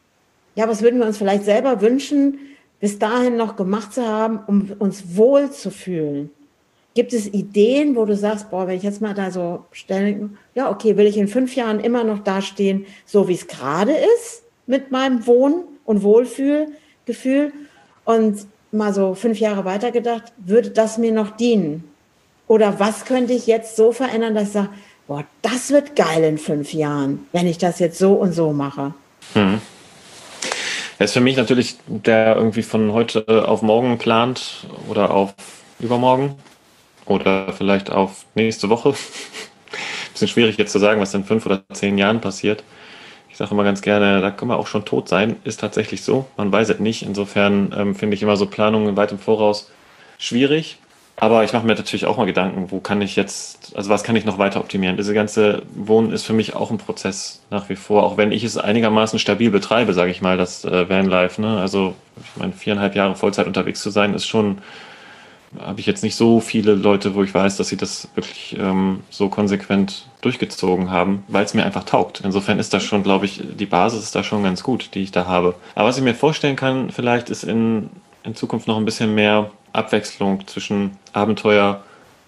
vielleicht selber wünschen, bis dahin noch gemacht zu haben, um uns wohl zu fühlen? Gibt es Ideen, wo du sagst, boah, wenn ich jetzt mal da so stelle, ja, okay, will ich in 5 Jahren immer noch dastehen, so wie es gerade ist mit meinem Wohn- und Wohlfühlgefühl, und mal so 5 Jahre weitergedacht, würde das mir noch dienen? Oder was könnte ich jetzt so verändern, dass ich sage, boah, das wird geil in 5 Jahren, wenn ich das jetzt so und so mache? Das ist für mich natürlich, der irgendwie von heute auf morgen plant oder auf übermorgen oder vielleicht auf nächste Woche. Bisschen schwierig jetzt zu sagen, was in 5 oder 10 Jahren passiert. Ich sage immer ganz gerne, da können wir auch schon tot sein. Ist tatsächlich so. Man weiß es nicht. Insofern finde ich immer so Planungen weit im Voraus schwierig. Aber ich mache mir natürlich auch mal Gedanken, wo kann ich jetzt, also was kann ich noch weiter optimieren? Diese ganze Wohnen ist für mich auch ein Prozess nach wie vor, auch wenn ich es einigermaßen stabil betreibe, sage ich mal, das Vanlife, ne? Also ich meine, 4,5 Jahre Vollzeit unterwegs zu sein, ist schon, habe ich jetzt nicht so viele Leute, wo ich weiß, dass sie das wirklich so konsequent durchgezogen haben, weil es mir einfach taugt. Insofern ist das schon, glaube ich, die Basis ist da schon ganz gut, die ich da habe. Aber was ich mir vorstellen kann, vielleicht ist in Zukunft noch ein bisschen mehr Abwechslung zwischen Abenteuer,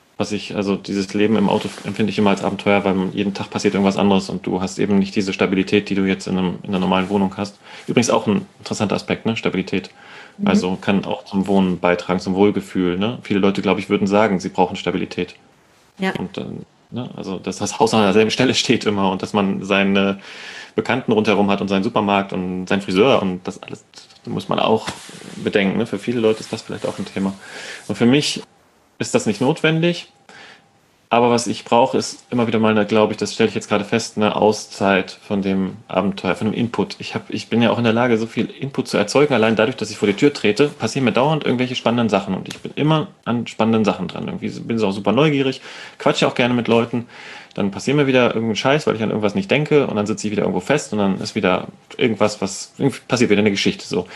also dieses Leben im Auto empfinde ich immer als Abenteuer, weil jeden Tag passiert irgendwas anderes und du hast eben nicht diese Stabilität, die du jetzt in einer normalen Wohnung hast. Übrigens auch ein interessanter Aspekt, ne? Stabilität. Mhm. Also kann auch zum Wohnen beitragen, zum Wohlgefühl, ne? Viele Leute, glaube ich, würden sagen, sie brauchen Stabilität. Ja. Und ne? Also, dass das Haus an derselben Stelle steht immer und dass man seine Bekannten rundherum hat und seinen Supermarkt und seinen Friseur und das alles muss man auch bedenken. Ne? Für viele Leute ist das vielleicht auch ein Thema. Und für mich ist das nicht notwendig. Aber was ich brauche, ist immer wieder mal, glaube ich, das stelle ich jetzt gerade fest, eine Auszeit von dem Abenteuer, von dem Input. Ich bin ja auch in der Lage, so viel Input zu erzeugen. Allein dadurch, dass ich vor die Tür trete, passieren mir dauernd irgendwelche spannenden Sachen. Und ich bin immer an spannenden Sachen dran. Irgendwie bin ich auch super neugierig, quatsche auch gerne mit Leuten. Dann passiert mir wieder irgendein Scheiß, weil ich an irgendwas nicht denke. Und dann sitze ich wieder irgendwo fest und dann ist wieder irgendwas, passiert wieder eine Geschichte so.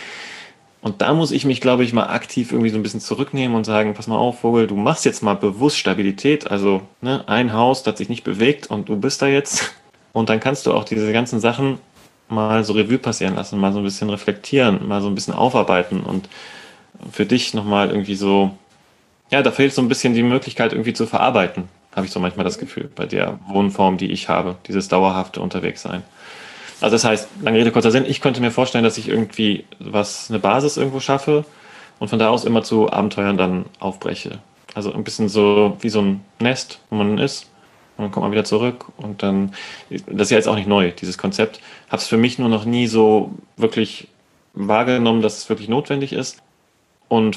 Und da muss ich mich, glaube ich, mal aktiv irgendwie so ein bisschen zurücknehmen und sagen, pass mal auf, Vogel, du machst jetzt mal bewusst Stabilität, also ne, ein Haus, das sich nicht bewegt und du bist da jetzt. Und dann kannst du auch diese ganzen Sachen mal so Revue passieren lassen, mal so ein bisschen reflektieren, mal so ein bisschen aufarbeiten und für dich nochmal irgendwie so, ja, da fehlt so ein bisschen die Möglichkeit irgendwie zu verarbeiten, habe ich so manchmal das Gefühl, bei der Wohnform, die ich habe, dieses dauerhafte Unterwegssein. Also das heißt, lange Rede, kurzer Sinn, ich könnte mir vorstellen, dass ich irgendwie eine Basis irgendwo schaffe und von da aus immer zu Abenteuern dann aufbreche. Also ein bisschen so wie so ein Nest, wo man ist. Und dann kommt man wieder zurück und dann, das ist ja jetzt auch nicht neu, dieses Konzept. Habe es für mich nur noch nie so wirklich wahrgenommen, dass es wirklich notwendig ist. Und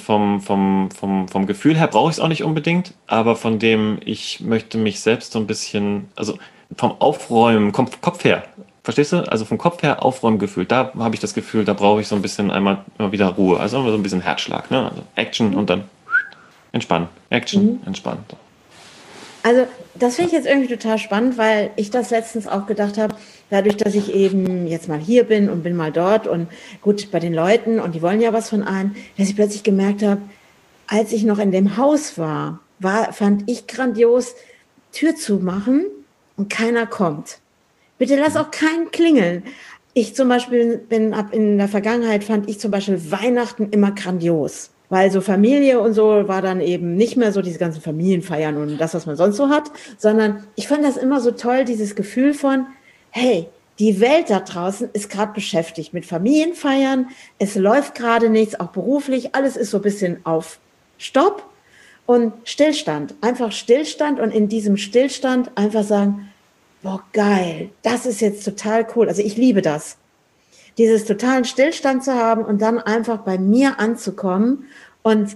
vom Gefühl her brauche ich es auch nicht unbedingt, aber von dem, ich möchte mich selbst so ein bisschen, also vom Aufräumen, Kopf her, verstehst du? Also vom Kopf her Aufräumgefühl, da habe ich das Gefühl, da brauche ich so ein bisschen einmal immer wieder Ruhe, also immer so ein bisschen Herzschlag, ne? Also Action und dann entspannen, Action, Mhm. entspannen. Also, das finde ich jetzt irgendwie total spannend, weil ich das letztens auch gedacht habe, dadurch, dass ich eben jetzt mal hier bin und bin mal dort und gut bei den Leuten und die wollen ja was von einem, dass ich plötzlich gemerkt habe, als ich noch in dem Haus fand ich grandios, Tür zu machen und keiner kommt. Bitte lass auch keinen klingeln. Ich zum Beispiel in der Vergangenheit fand ich zum Beispiel Weihnachten immer grandios. Weil so Familie und so war dann eben nicht mehr so diese ganzen Familienfeiern und das, was man sonst so hat, sondern ich fand das immer so toll, dieses Gefühl von, hey, die Welt da draußen ist gerade beschäftigt mit Familienfeiern, es läuft gerade nichts, auch beruflich, alles ist so ein bisschen auf Stopp und Stillstand, einfach Stillstand und in diesem Stillstand einfach sagen, boah, geil, das ist jetzt total cool. Also ich liebe das, dieses totalen Stillstand zu haben und dann einfach bei mir anzukommen. Und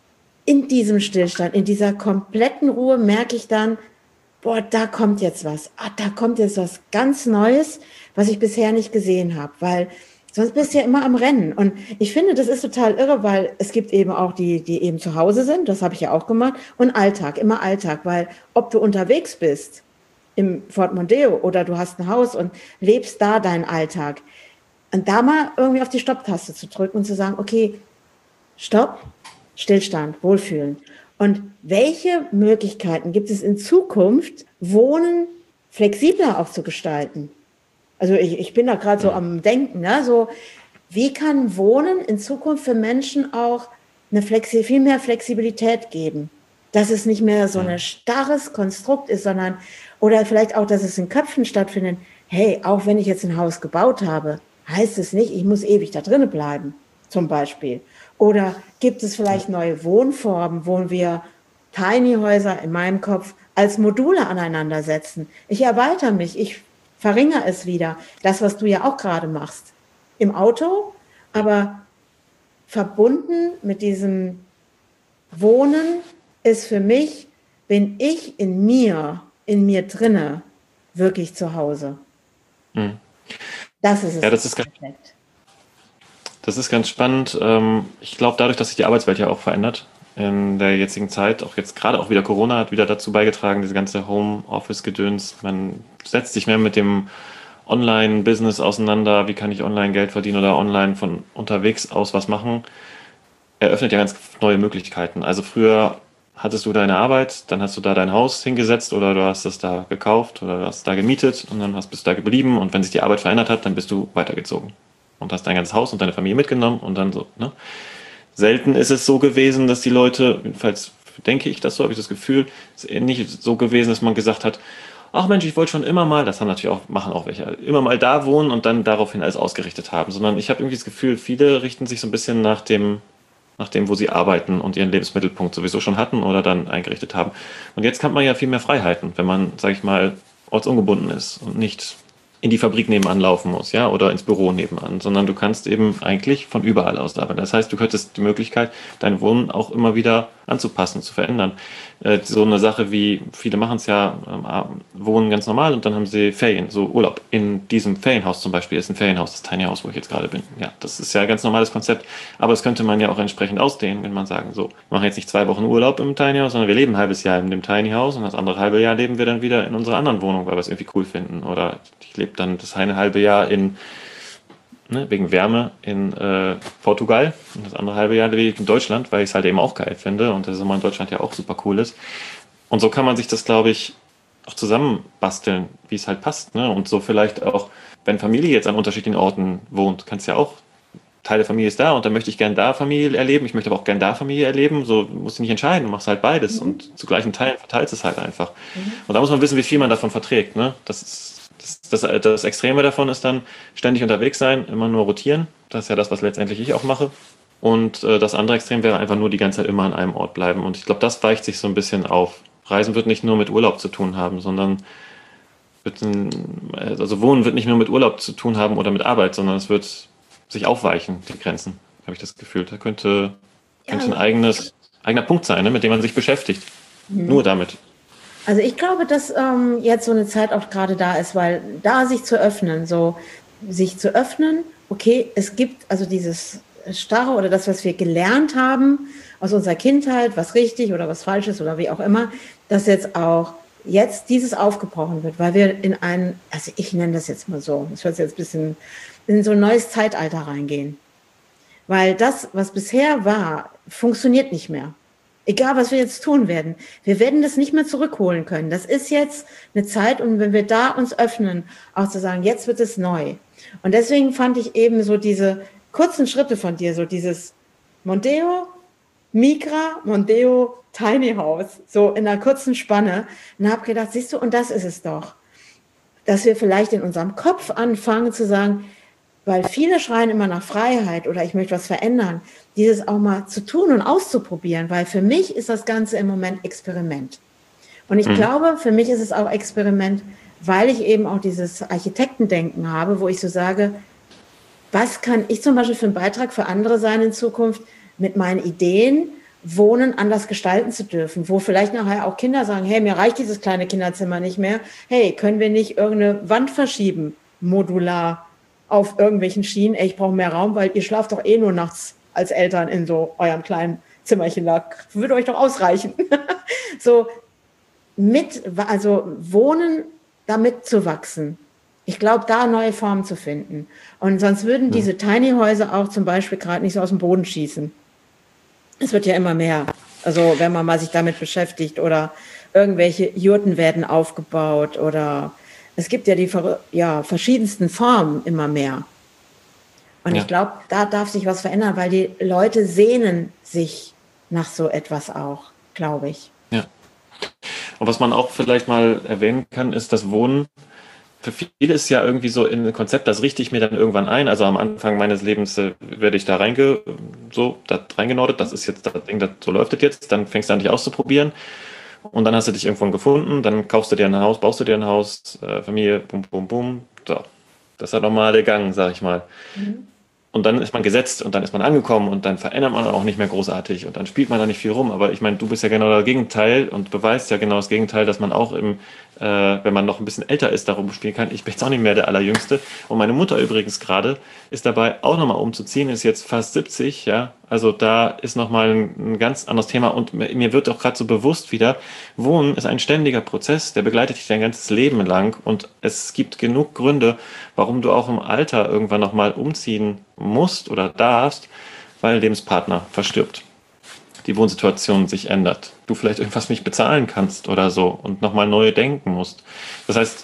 in diesem Stillstand, in dieser kompletten Ruhe merke ich dann, boah, da kommt jetzt was. Ah, da kommt jetzt was ganz Neues, was ich bisher nicht gesehen habe, weil sonst bist du ja immer am Rennen. Und ich finde, das ist total irre, weil es gibt eben auch die eben zu Hause sind, das habe ich ja auch gemacht, und Alltag, immer Alltag, weil ob du unterwegs bist im Fort Mondeo oder du hast ein Haus und lebst da deinen Alltag, und da mal irgendwie auf die Stopptaste zu drücken und zu sagen, okay, Stopp, Stillstand, Wohlfühlen. Und welche Möglichkeiten gibt es in Zukunft, Wohnen flexibler auch zu gestalten? Also ich bin da gerade so am Denken, ne? So, wie kann Wohnen in Zukunft für Menschen auch viel mehr Flexibilität geben? Dass es nicht mehr so ein starres Konstrukt ist, sondern, oder vielleicht auch, dass es in Köpfen stattfindet. Hey, auch wenn ich jetzt ein Haus gebaut habe, heißt es nicht, ich muss ewig da drinnen bleiben, zum Beispiel. Oder gibt es vielleicht neue Wohnformen, wo wir Tiny-Häuser in meinem Kopf als Module aneinandersetzen? Ich erweitere mich, ich verringere es wieder. Das, was du ja auch gerade machst. Im Auto, aber verbunden mit diesem Wohnen ist für mich, bin ich in mir drinne, wirklich zu Hause. Mhm. Das ist Ja, es. das ist ganz spannend. Ich glaube, dadurch, dass sich die Arbeitswelt ja auch verändert, in der jetzigen Zeit, auch jetzt gerade auch wieder Corona hat wieder dazu beigetragen, diese ganze Homeoffice-Gedöns. Man setzt sich mehr mit dem Online-Business auseinander, wie kann ich online Geld verdienen oder online von unterwegs aus was machen, eröffnet ja ganz neue Möglichkeiten. Also früher hattest du deine Arbeit, dann hast du da dein Haus hingesetzt oder du hast es da gekauft oder du hast es da gemietet und dann bist du da geblieben und wenn sich die Arbeit verändert hat, dann bist du weitergezogen und hast dein ganzes Haus und deine Familie mitgenommen und dann so, ne? Selten ist es so gewesen, dass die Leute, jedenfalls denke ich das so, habe ich das Gefühl, es ist nicht so gewesen, dass man gesagt hat, ach Mensch, ich wollte schon immer mal, das haben natürlich auch, machen auch welche, immer mal da wohnen und dann daraufhin alles ausgerichtet haben, sondern ich habe irgendwie das Gefühl, viele richten sich so ein bisschen nach dem, wo sie arbeiten und ihren Lebensmittelpunkt sowieso schon hatten oder dann eingerichtet haben. Und jetzt hat man ja viel mehr Freiheiten, wenn man, sage ich mal, ortsungebunden ist und nicht in die Fabrik nebenan laufen muss, ja, oder ins Büro nebenan, sondern du kannst eben eigentlich von überall aus arbeiten. Das heißt, du hättest die Möglichkeit, dein Wohnen auch immer wieder anzupassen, zu verändern. So eine Sache wie, viele machen es ja, wohnen ganz normal und dann haben sie Ferien, so Urlaub. In diesem Ferienhaus zum Beispiel ist ein Ferienhaus, das Tiny House, wo ich jetzt gerade bin. Ja, das ist ja ein ganz normales Konzept, aber das könnte man ja auch entsprechend ausdehnen, wenn man sagen, so, wir machen jetzt nicht 2 Wochen Urlaub im Tiny House, sondern wir leben ein halbes Jahr in dem Tiny House und das andere halbe Jahr leben wir dann wieder in unserer anderen Wohnung, weil wir es irgendwie cool finden. Oder ich lebe dann das eine halbe Jahr wegen Wärme in Portugal und das andere halbe Jahr lebe ich in Deutschland, weil ich es halt eben auch geil finde und der Sommer in Deutschland ja auch super cool ist. Und so kann man sich das, glaube ich, auch zusammenbasteln, wie es halt passt. Ne? Und so vielleicht auch, wenn Familie jetzt an unterschiedlichen Orten wohnt, kannst ja auch, Teil der Familie ist da und dann möchte ich gerne da Familie erleben, ich möchte aber auch gerne da Familie erleben, so musst du nicht entscheiden, du machst halt beides und zu gleichen Teilen verteilst es halt einfach. Und da muss man wissen, wie viel man davon verträgt. Ne? Das Extreme davon ist dann ständig unterwegs sein, immer nur rotieren. Das ist ja das, was letztendlich ich auch mache. Und das andere Extrem wäre einfach nur die ganze Zeit immer an einem Ort bleiben. Und ich glaube, das weicht sich so ein bisschen auf. Reisen wird nicht nur mit Urlaub zu tun haben, sondern also Wohnen wird nicht nur mit Urlaub zu tun haben oder mit Arbeit, sondern es wird sich aufweichen, die Grenzen, habe ich das Gefühl. Da könnte ein eigener Punkt sein, ne, mit dem man sich beschäftigt. Nur damit. Also ich glaube, dass jetzt so eine Zeit auch gerade da ist, weil da sich zu öffnen, okay, es gibt also dieses Starre oder das, was wir gelernt haben aus unserer Kindheit, was richtig oder was falsch ist oder wie auch immer, dass jetzt dieses aufgebrochen wird, weil wir also ich nenne das jetzt mal so, das hört sich jetzt ein bisschen in so ein neues Zeitalter reingehen. Weil das, was bisher war, funktioniert nicht mehr. Egal, was wir jetzt tun werden. Wir werden das nicht mehr zurückholen können. Das ist jetzt eine Zeit, und wenn wir da uns öffnen, auch zu sagen, jetzt wird es neu. Und deswegen fand ich eben so diese kurzen Schritte von dir, so dieses Mondeo, Micra, Mondeo, Tiny House, so in einer kurzen Spanne. Und habe gedacht, siehst du, und das ist es doch. Dass wir vielleicht in unserem Kopf anfangen zu sagen, weil viele schreien immer nach Freiheit oder ich möchte was verändern, dieses auch mal zu tun und auszuprobieren, weil für mich ist das Ganze im Moment Experiment. Und ich glaube, für mich ist es auch Experiment, weil ich eben auch dieses Architektendenken habe, wo ich so sage, was kann ich zum Beispiel für einen Beitrag für andere sein in Zukunft, mit meinen Ideen Wohnen anders gestalten zu dürfen, wo vielleicht nachher auch Kinder sagen, hey, mir reicht dieses kleine Kinderzimmer nicht mehr, hey, können wir nicht irgendeine Wand verschieben, modular, auf irgendwelchen Schienen, ey, ich brauche mehr Raum, weil ihr schlaft doch eh nur nachts als Eltern in so eurem kleinen Zimmerchen da. Würde euch doch ausreichen. So also Wohnen, damit zu wachsen. Ich glaube, da neue Formen zu finden. Und sonst würden diese Tiny Häuser auch zum Beispiel gerade nicht so aus dem Boden schießen. Es wird ja immer mehr. Also wenn man mal sich damit beschäftigt oder irgendwelche Jurten werden aufgebaut oder es gibt ja die verschiedensten Formen immer mehr. Und ich glaube, da darf sich was verändern, weil die Leute sehnen sich nach so etwas auch, glaube ich. Ja. Und was man auch vielleicht mal erwähnen kann, ist, das Wohnen für viele ist ja irgendwie so ein Konzept, das richte ich mir dann irgendwann ein. Also am Anfang meines Lebens werde ich da reingenordet, das ist jetzt das Ding, so läuft es jetzt, dann fängst du an, dich auszuprobieren. Und dann hast du dich irgendwann gefunden, dann kaufst du dir ein Haus, baust du dir ein Haus, Familie, bum, bum, bum. So. Das ist der normale Gang, sag ich mal. Und dann ist man gesetzt und dann ist man angekommen und dann verändert man auch nicht mehr großartig und dann spielt man da nicht viel rum. Aber ich meine, du bist ja genau das Gegenteil und beweist ja genau das Gegenteil, dass man auch wenn man noch ein bisschen älter ist, darum spielen kann. Ich bin jetzt auch nicht mehr der Allerjüngste. Und meine Mutter übrigens gerade ist dabei, auch nochmal umzuziehen, ist jetzt fast 70, ja. Also da ist nochmal ein ganz anderes Thema und mir wird auch gerade so bewusst wieder, Wohnen ist ein ständiger Prozess, der begleitet dich dein ganzes Leben lang und es gibt genug Gründe, warum du auch im Alter irgendwann nochmal umziehen musst oder darfst, weil ein Lebenspartner verstirbt, die Wohnsituation sich ändert, du vielleicht irgendwas nicht bezahlen kannst oder so und nochmal neu denken musst. Das heißt,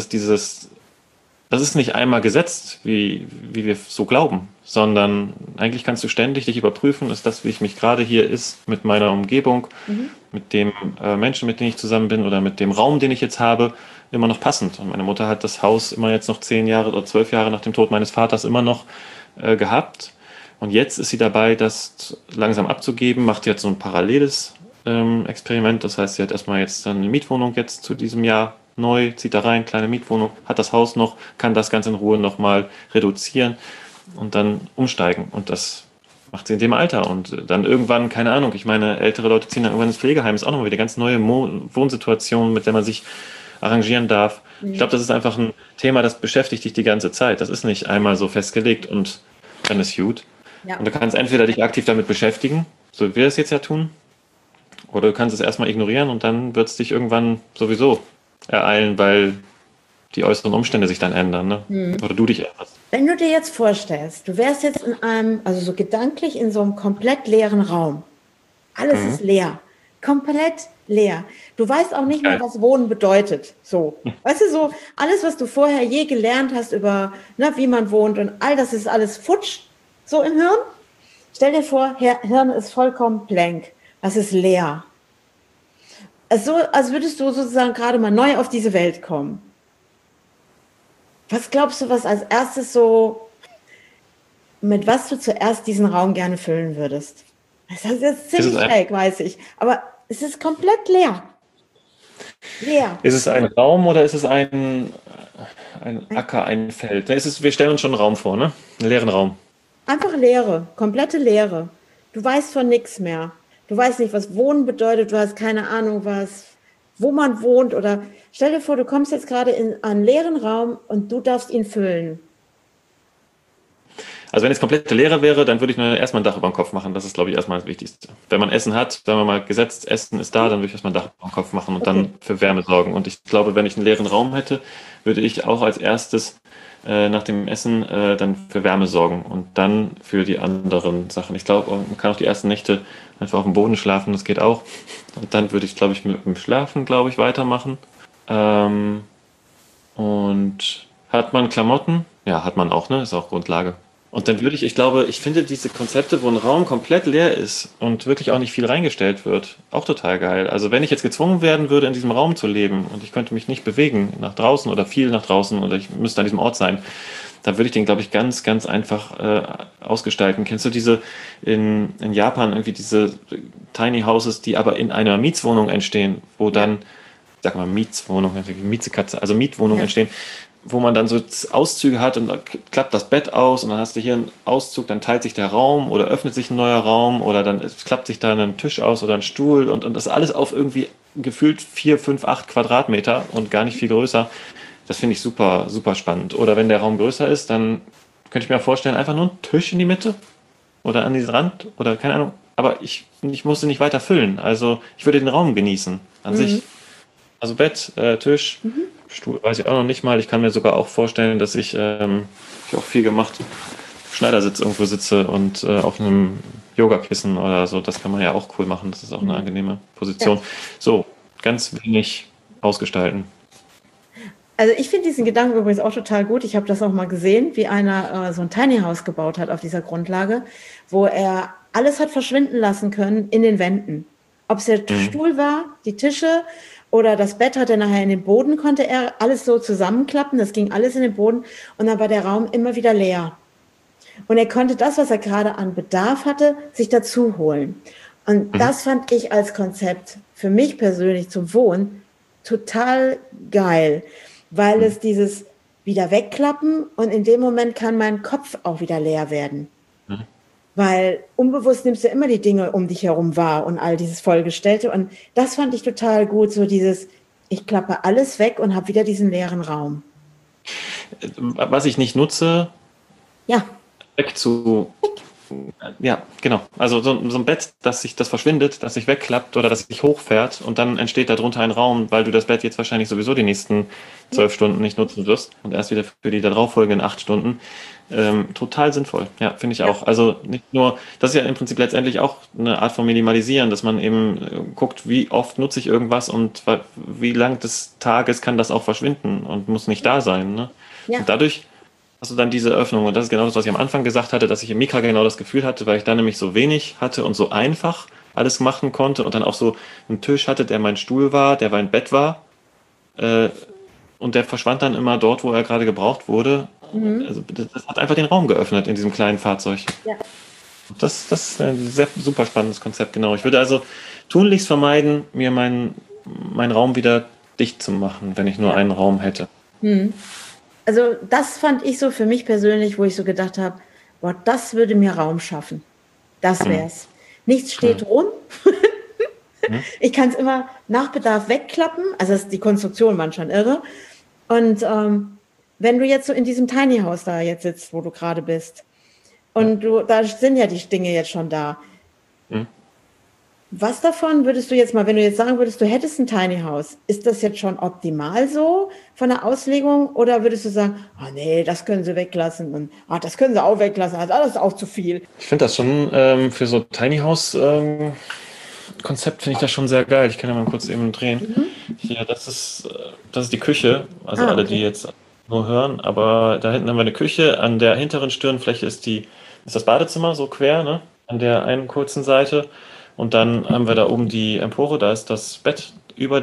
das ist nicht einmal gesetzt, wie wir so glauben, sondern eigentlich kannst du ständig dich überprüfen, ist das, wie ich mich gerade hier ist, mit meiner Umgebung, mit dem Menschen, mit denen ich zusammen bin oder mit dem Raum, den ich jetzt habe, immer noch passend. Und meine Mutter hat das Haus immer jetzt noch 10 Jahre oder 12 Jahre nach dem Tod meines Vaters immer noch gehabt. Und jetzt ist sie dabei, das langsam abzugeben, macht jetzt so ein paralleles Experiment. Das heißt, sie hat erstmal jetzt dann eine Mietwohnung jetzt zu diesem Jahr neu, zieht da rein, kleine Mietwohnung, hat das Haus noch, kann das ganz in Ruhe nochmal reduzieren und dann umsteigen. Und das macht sie in dem Alter. Und dann irgendwann, keine Ahnung, ich meine, ältere Leute ziehen dann irgendwann ins Pflegeheim, ist auch nochmal wieder eine ganz neue Wohnsituation, mit der man sich arrangieren darf. Ich glaube, das ist einfach ein Thema, das beschäftigt dich die ganze Zeit. Das ist nicht einmal so festgelegt und dann ist gut. Ja. Und du kannst entweder dich aktiv damit beschäftigen, so wie wir es jetzt ja tun, oder du kannst es erstmal ignorieren und dann wird es dich irgendwann sowieso ereilen, weil die äußeren Umstände sich dann ändern, ne? Oder du dich änderst. Wenn du dir jetzt vorstellst, du wärst jetzt in einem, also so gedanklich in so einem komplett leeren Raum. Alles ist leer. Komplett leer. Du weißt auch nicht mehr, was Wohnen bedeutet. So. Weißt du, so alles, was du vorher je gelernt hast über, ne, wie man wohnt und all das ist alles futsch, so im Hirn. Stell dir vor, Hirn ist vollkommen blank. Das ist leer. So, als würdest du sozusagen gerade mal neu auf diese Welt kommen. Was glaubst du, was als erstes so, mit was du zuerst diesen Raum gerne füllen würdest? Das ist jetzt ziemlich schräg, weiß ich. Aber es ist komplett leer. Leer. Ist es ein Raum oder ist es ein Acker, ein Feld? Wir stellen uns schon einen Raum vor, ne? Einen leeren Raum. Einfach Leere, komplette Leere. Du weißt von nichts mehr. Du weißt nicht, was Wohnen bedeutet. Du hast keine Ahnung, wo man wohnt. Oder stell dir vor, du kommst jetzt gerade in einen leeren Raum und du darfst ihn füllen. Also wenn es komplette Leere wäre, dann würde ich mir erstmal ein Dach über den Kopf machen. Das ist, glaube ich, erstmal das Wichtigste. Wenn man Essen hat, sagen wir mal gesetzt, Essen ist da, dann würde ich erstmal ein Dach über den Kopf machen und dann für Wärme sorgen. Und ich glaube, wenn ich einen leeren Raum hätte, würde ich auch als erstes nach dem Essen dann für Wärme sorgen und dann für die anderen Sachen. Ich glaube, man kann auch die ersten Nächte einfach auf dem Boden schlafen, das geht auch. Und dann würde ich, glaube ich, mit dem Schlafen, glaube ich, weitermachen. Und hat man Klamotten? Ja, hat man auch, ne? Ist auch Grundlage. Und dann würde ich finde diese Konzepte, wo ein Raum komplett leer ist und wirklich auch nicht viel reingestellt wird, auch total geil. Also wenn ich jetzt gezwungen werden würde, in diesem Raum zu leben und ich könnte mich nicht bewegen nach draußen oder viel nach draußen oder ich müsste an diesem Ort sein, dann würde ich den, glaube ich, ganz, ganz einfach ausgestalten. Kennst du in Japan irgendwie diese Tiny Houses, die aber in einer Mietswohnung entstehen, wo dann, sag mal Mietswohnung, Mietzekatze, also Mietwohnungen entstehen, wo man dann so Auszüge hat und da klappt das Bett aus und dann hast du hier einen Auszug, dann teilt sich der Raum oder öffnet sich ein neuer Raum oder dann klappt sich da ein Tisch aus oder ein Stuhl und das alles auf irgendwie gefühlt 4, 5, 8 Quadratmeter und gar nicht viel größer. Das finde ich super, super spannend. Oder wenn der Raum größer ist, dann könnte ich mir vorstellen, einfach nur einen Tisch in die Mitte oder an den Rand oder keine Ahnung. Aber ich musste nicht weiter füllen. Also ich würde den Raum genießen an sich. Also Bett, Tisch, Stuhl, weiß ich auch noch nicht mal. Ich kann mir sogar auch vorstellen, dass ich auch viel gemacht, Schneidersitz irgendwo sitze und auf einem Yogakissen oder so. Das kann man ja auch cool machen. Das ist auch eine angenehme Position. Ja. So, ganz wenig ausgestalten. Also ich finde diesen Gedanken übrigens auch total gut. Ich habe das auch mal gesehen, wie einer so ein Tiny House gebaut hat auf dieser Grundlage, wo er alles hat verschwinden lassen können in den Wänden. Ob es der Stuhl war, die Tische oder das Bett hat er nachher in den Boden, konnte er alles so zusammenklappen, das ging alles in den Boden und dann war der Raum immer wieder leer. Und er konnte das, was er gerade an Bedarf hatte, sich dazu holen. Und das fand ich als Konzept für mich persönlich zum Wohnen total geil, weil es dieses wieder wegklappen und in dem Moment kann mein Kopf auch wieder leer werden. Mhm. Weil unbewusst nimmst du immer die Dinge um dich herum wahr und all dieses Vollgestellte. Und das fand ich total gut, so dieses, ich klappe alles weg und habe wieder diesen leeren Raum. Was ich nicht nutze, Ja, weg zu. Ja, genau. Also so ein Bett, das verschwindet, das sich wegklappt oder das sich hochfährt und dann entsteht darunter ein Raum, weil du das Bett jetzt wahrscheinlich sowieso die nächsten 12 Stunden nicht nutzen wirst und erst wieder für die darauffolgenden 8 Stunden. Total sinnvoll. Ja, finde ich auch. Also nicht nur, das ist ja im Prinzip letztendlich auch eine Art von Minimalisieren, dass man eben guckt, wie oft nutze ich irgendwas und wie lang des Tages kann das auch verschwinden und muss nicht da sein. Ne? ja. Und dadurch hast du dann diese Öffnung. Und das ist genau das, was ich am Anfang gesagt hatte, dass ich im Mikra genau das Gefühl hatte, weil ich da nämlich so wenig hatte und so einfach alles machen konnte und dann auch so einen Tisch hatte, der mein Stuhl war, der mein Bett war. Und der verschwand dann immer dort, wo er gerade gebraucht wurde. Also das hat einfach den Raum geöffnet in diesem kleinen Fahrzeug. Ja. Das ist ein sehr super spannendes Konzept, genau. Ich würde also tunlichst vermeiden, mir meinen Raum wieder dicht zu machen, wenn ich nur einen Raum hätte. Also das fand ich so für mich persönlich, wo ich so gedacht habe, boah, das würde mir Raum schaffen. Das wär's. Nichts steht rum. Ich kann es immer nach Bedarf wegklappen. Also die Konstruktion war schon irre. Und wenn du jetzt so in diesem Tiny House da jetzt sitzt, wo du gerade bist, und da sind ja die Dinge jetzt schon da. Was davon würdest du jetzt mal, wenn du jetzt sagen würdest, du hättest ein Tiny House, ist das jetzt schon optimal so von der Auslegung oder würdest du sagen, nee, das können sie weglassen und das können sie auch weglassen, also das ist auch zu viel. Ich finde das schon für so Tiny House Konzept finde ich das schon sehr geil. Ich kann ja mal kurz eben drehen. Hier, das ist die Küche, also alle, die jetzt nur hören, aber da hinten haben wir eine Küche, an der hinteren Stirnfläche ist das Badezimmer so quer, ne? An der einen kurzen Seite. Und dann haben wir da oben die Empore, da ist das Bett über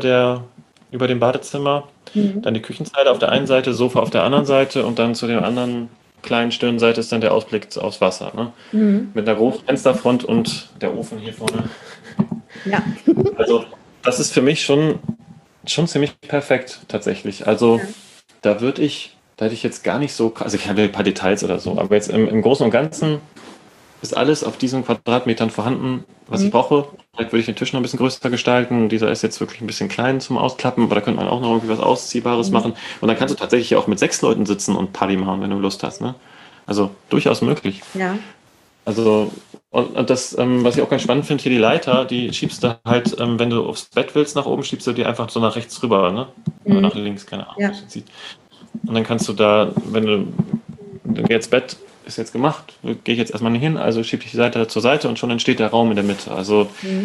dem Badezimmer. Dann die Küchenzeile auf der einen Seite, Sofa auf der anderen Seite und dann zu der anderen kleinen Stirnseite ist dann der Ausblick aufs Wasser. Ne? Mit einer großen Fensterfront und der Ofen hier vorne. Ja. Also das ist für mich schon ziemlich perfekt tatsächlich. Also da hätte ich jetzt gar nicht so, also ich habe ein paar Details oder so, aber jetzt im Großen und Ganzen ist alles auf diesen Quadratmetern vorhanden, was ich brauche. Vielleicht würde ich den Tisch noch ein bisschen größer gestalten. Dieser ist jetzt wirklich ein bisschen klein zum Ausklappen, aber da könnte man auch noch irgendwie was Ausziehbares machen. Und dann kannst du tatsächlich auch mit 6 Leuten sitzen und Party machen, wenn du Lust hast. Ne? Also durchaus möglich. Ja. Also, und das, was ich auch ganz spannend finde, hier die Leiter, die schiebst du halt, wenn du aufs Bett willst, nach oben, schiebst du die einfach so nach rechts rüber, ne? Oder nach links, keine Ahnung, wie es sieht. Und dann kannst du da, wenn du jetzt Bett ist jetzt gemacht, gehe ich jetzt erstmal nicht hin, also schiebe ich die Seite zur Seite und schon entsteht der Raum in der Mitte. Also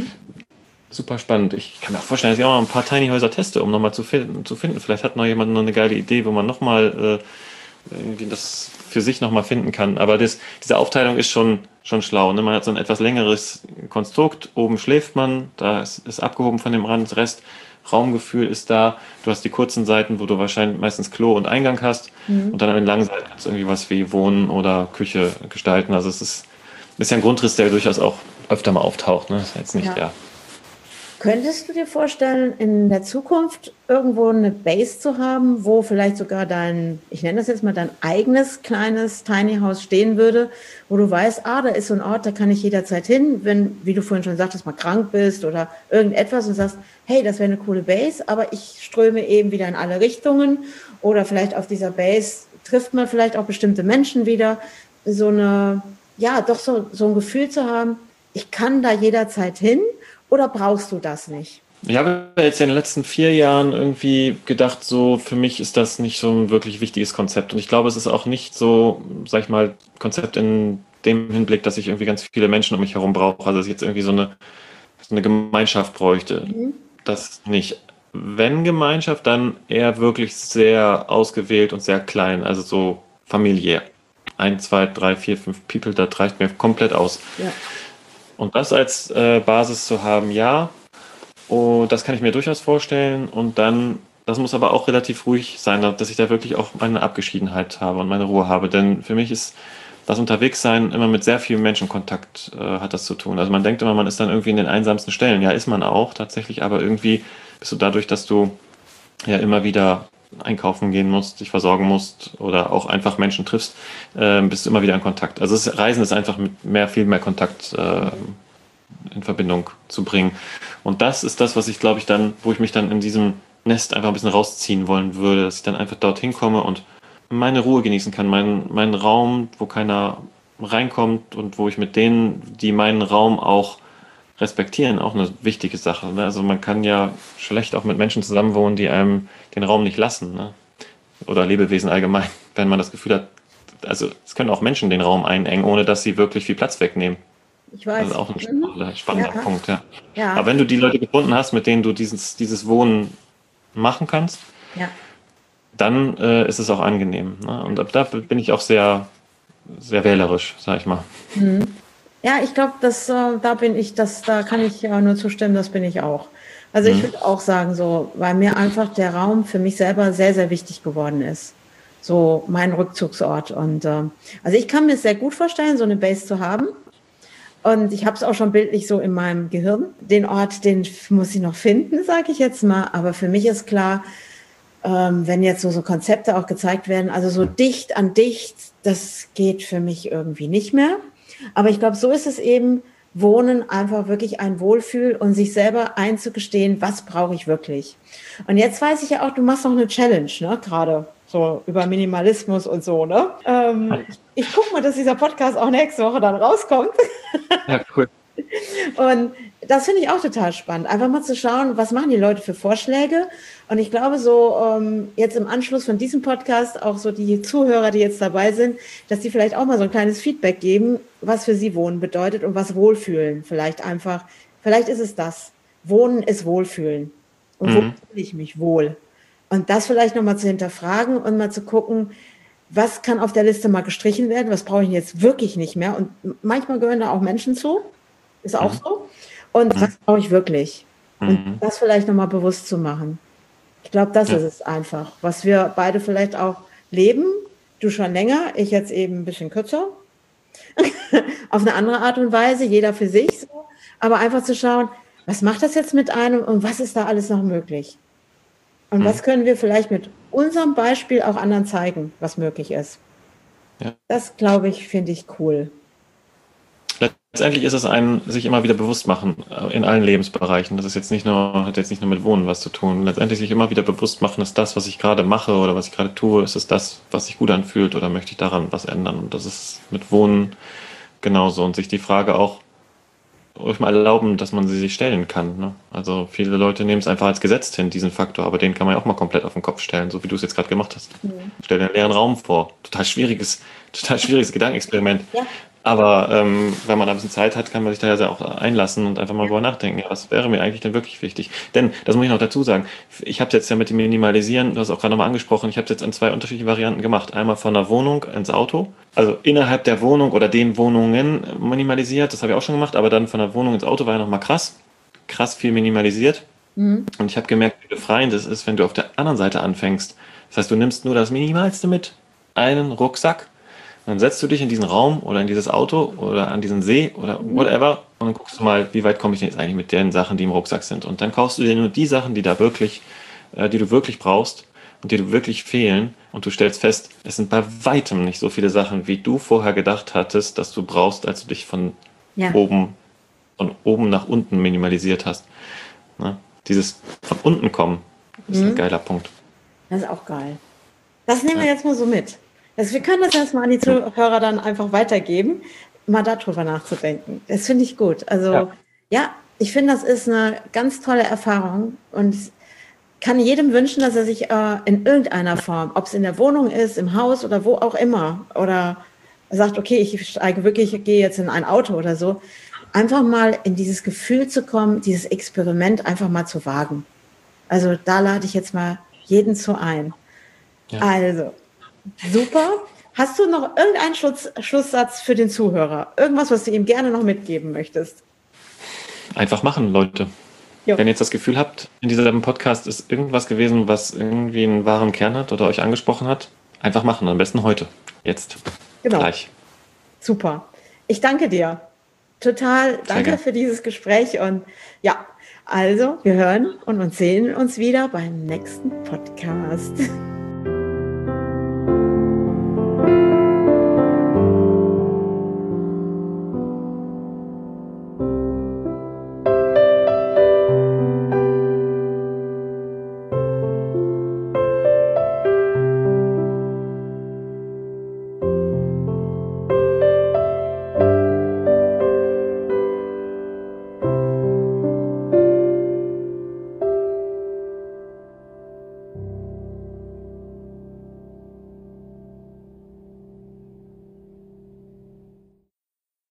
super spannend. Ich kann mir auch vorstellen, dass ich auch mal ein paar Tiny Häuser teste, um nochmal zu finden. Vielleicht hat noch jemand noch eine geile Idee, wo man nochmal irgendwie das für sich nochmal finden kann. Aber diese Aufteilung ist schon schlau. Ne? Man hat so ein etwas längeres Konstrukt, oben schläft man, da ist abgehoben von dem Rand, Rest Raumgefühl ist da. Du hast die kurzen Seiten, wo du wahrscheinlich meistens Klo und Eingang hast. Und dann an den langen Seiten kannst du irgendwie was wie Wohnen oder Küche gestalten. Also es ist ja ein Grundriss, der durchaus auch öfter mal auftaucht. Ne? Das ist jetzt nicht Könntest du dir vorstellen, in der Zukunft irgendwo eine Base zu haben, wo vielleicht sogar ich nenne das jetzt mal dein eigenes kleines Tiny House stehen würde, wo du weißt, da ist so ein Ort, da kann ich jederzeit hin, wenn, wie du vorhin schon sagtest, mal krank bist oder irgendetwas und sagst, hey, das wäre eine coole Base, aber ich ströme eben wieder in alle Richtungen oder vielleicht auf dieser Base trifft man vielleicht auch bestimmte Menschen wieder, so ein Gefühl zu haben, ich kann da jederzeit hin. Oder brauchst du das nicht? Ich habe jetzt in den letzten 4 Jahren irgendwie gedacht, so für mich ist das nicht so ein wirklich wichtiges Konzept. Und ich glaube, es ist auch nicht so, sag ich mal, Konzept in dem Hinblick, dass ich irgendwie ganz viele Menschen um mich herum brauche. Also dass ich jetzt irgendwie so eine Gemeinschaft bräuchte. Das nicht. Wenn Gemeinschaft, dann eher wirklich sehr ausgewählt und sehr klein. Also so familiär. 1, 2, 3, 4, 5 People, das reicht mir komplett aus. Ja. Und das als Basis zu haben, ja, das kann ich mir durchaus vorstellen. Und dann, das muss aber auch relativ ruhig sein, dass ich da wirklich auch meine Abgeschiedenheit habe und meine Ruhe habe. Denn für mich ist das Unterwegssein immer mit sehr viel Menschenkontakt hat das zu tun. Also man denkt immer, man ist dann irgendwie in den einsamsten Stellen. Ja, ist man auch tatsächlich, aber irgendwie bist du dadurch, dass du ja immer wieder einkaufen gehen musst, dich versorgen musst oder auch einfach Menschen triffst, bist du immer wieder in Kontakt. Also Reisen ist einfach mit viel mehr Kontakt in Verbindung zu bringen. Und das ist das, was ich glaube ich dann, wo ich mich dann in diesem Nest einfach ein bisschen rausziehen wollen würde, dass ich dann einfach dorthin komme und meine Ruhe genießen kann, meinen Raum, wo keiner reinkommt und wo ich mit denen, die meinen Raum auch respektieren, auch eine wichtige Sache. Ne? Also man kann ja schlecht auch mit Menschen zusammenwohnen, die einem den Raum nicht lassen. Ne? Oder Lebewesen allgemein, wenn man das Gefühl hat, also es können auch Menschen den Raum einengen, ohne dass sie wirklich viel Platz wegnehmen. Ich weiß. Das ist auch ein spannender Punkt, ja. Ja. Aber wenn du die Leute gefunden hast, mit denen du dieses Wohnen machen kannst, Ja. dann ist es auch angenehm. Ne? Und ab da bin ich auch sehr, sehr wählerisch, sag ich mal. Ja, ich glaube, da kann ich nur zustimmen, das bin ich auch. Also ich würde auch sagen, so, weil mir einfach der Raum für mich selber sehr, sehr wichtig geworden ist. So mein Rückzugsort. Und also ich kann mir sehr gut vorstellen, so eine Base zu haben. Und ich habe es auch schon bildlich so in meinem Gehirn. Den Ort, den muss ich noch finden, sage ich jetzt mal. Aber für mich ist klar, wenn jetzt so Konzepte auch gezeigt werden, also so dicht an dicht, das geht für mich irgendwie nicht mehr. Aber ich glaube, so ist es eben, Wohnen einfach wirklich ein Wohlfühl und sich selber einzugestehen, was brauche ich wirklich. Und jetzt weiß ich ja auch, du machst noch eine Challenge, ne, gerade so über Minimalismus und so, ne? Ich gucke mal, dass dieser Podcast auch nächste Woche dann rauskommt. Ja, cool. Und das finde ich auch total spannend, einfach mal zu schauen, was machen die Leute für Vorschläge. Und ich glaube so, jetzt im Anschluss von diesem Podcast auch so die Zuhörer, die jetzt dabei sind, dass die vielleicht auch mal so ein kleines Feedback geben, was für sie Wohnen bedeutet und was Wohlfühlen vielleicht ist es das. Wohnen ist Wohlfühlen. Und wo fühle ich mich wohl? Und das vielleicht nochmal zu hinterfragen und mal zu gucken, was kann auf der Liste mal gestrichen werden, was brauche ich jetzt wirklich nicht mehr. Und manchmal gehören da auch Menschen zu, ist auch so. Und was brauche ich wirklich? Und das vielleicht nochmal bewusst zu machen. Ich glaube, das ist es einfach, was wir beide vielleicht auch leben. Du schon länger, ich jetzt eben ein bisschen kürzer. Auf eine andere Art und Weise, jeder für sich. So. Aber einfach zu schauen, was macht das jetzt mit einem und was ist da alles noch möglich? Und was können wir vielleicht mit unserem Beispiel auch anderen zeigen, was möglich ist? Ja. Das, glaube ich, finde ich cool. Letztendlich ist es sich immer wieder bewusst machen in allen Lebensbereichen. Das ist hat jetzt nicht nur mit Wohnen was zu tun. Letztendlich sich immer wieder bewusst machen, ist das, was ich gerade mache oder was ich gerade tue, ist es das, was sich gut anfühlt oder möchte ich daran was ändern? Und das ist mit Wohnen genauso. Und sich die Frage auch ruhig mal erlauben, dass man sie sich stellen kann. Ne? Also viele Leute nehmen es einfach als Gesetz hin, diesen Faktor, aber den kann man ja auch mal komplett auf den Kopf stellen, so wie du es jetzt gerade gemacht hast. Stell dir einen leeren Raum vor. Total schwieriges Gedankenexperiment. Ja. Aber wenn man ein bisschen Zeit hat, kann man sich da ja auch einlassen und einfach mal drüber nachdenken, ja, was wäre mir eigentlich denn wirklich wichtig? Denn, das muss ich noch dazu sagen, ich habe jetzt ja mit dem Minimalisieren, du hast auch gerade nochmal angesprochen, ich habe es jetzt in 2 unterschiedliche Varianten gemacht. Einmal von der Wohnung ins Auto, also innerhalb der Wohnung oder den Wohnungen minimalisiert, das habe ich auch schon gemacht, aber dann von der Wohnung ins Auto war ja nochmal krass viel minimalisiert. Und ich habe gemerkt, wie befreiend es ist, wenn du auf der anderen Seite anfängst. Das heißt, du nimmst nur das Minimalste mit, einen Rucksack, dann setzt du dich in diesen Raum oder in dieses Auto oder an diesen See oder whatever und dann guckst du mal, wie weit komme ich denn jetzt eigentlich mit den Sachen, die im Rucksack sind. Und dann kaufst du dir nur die Sachen, die du wirklich brauchst und die du wirklich fehlen. Und du stellst fest, es sind bei weitem nicht so viele Sachen, wie du vorher gedacht hattest, dass du brauchst, als du dich von oben nach unten minimalisiert hast. Ne? Dieses von unten kommen ist ein geiler Punkt. Das ist auch geil. Das nehmen wir jetzt mal so mit. Also wir können das erstmal an die Zuhörer dann einfach weitergeben, mal darüber nachzudenken. Das finde ich gut. Also ich finde, das ist eine ganz tolle Erfahrung und kann jedem wünschen, dass er sich in irgendeiner Form, ob es in der Wohnung ist, im Haus oder wo auch immer, oder sagt, okay, ich gehe jetzt in ein Auto oder so, einfach mal in dieses Gefühl zu kommen, dieses Experiment einfach mal zu wagen. Also da lade ich jetzt mal jeden zu ein. Ja. Also, super. Hast du noch irgendeinen Schlusssatz für den Zuhörer? Irgendwas, was du ihm gerne noch mitgeben möchtest? Einfach machen, Leute. Jo. Wenn ihr jetzt das Gefühl habt, in diesem Podcast ist irgendwas gewesen, was irgendwie einen wahren Kern hat oder euch angesprochen hat, einfach machen. Am besten heute. Jetzt. Genau. Gleich. Super. Ich danke dir. Total danke für dieses Gespräch und ja, Also, wir hören und sehen uns wieder beim nächsten Podcast.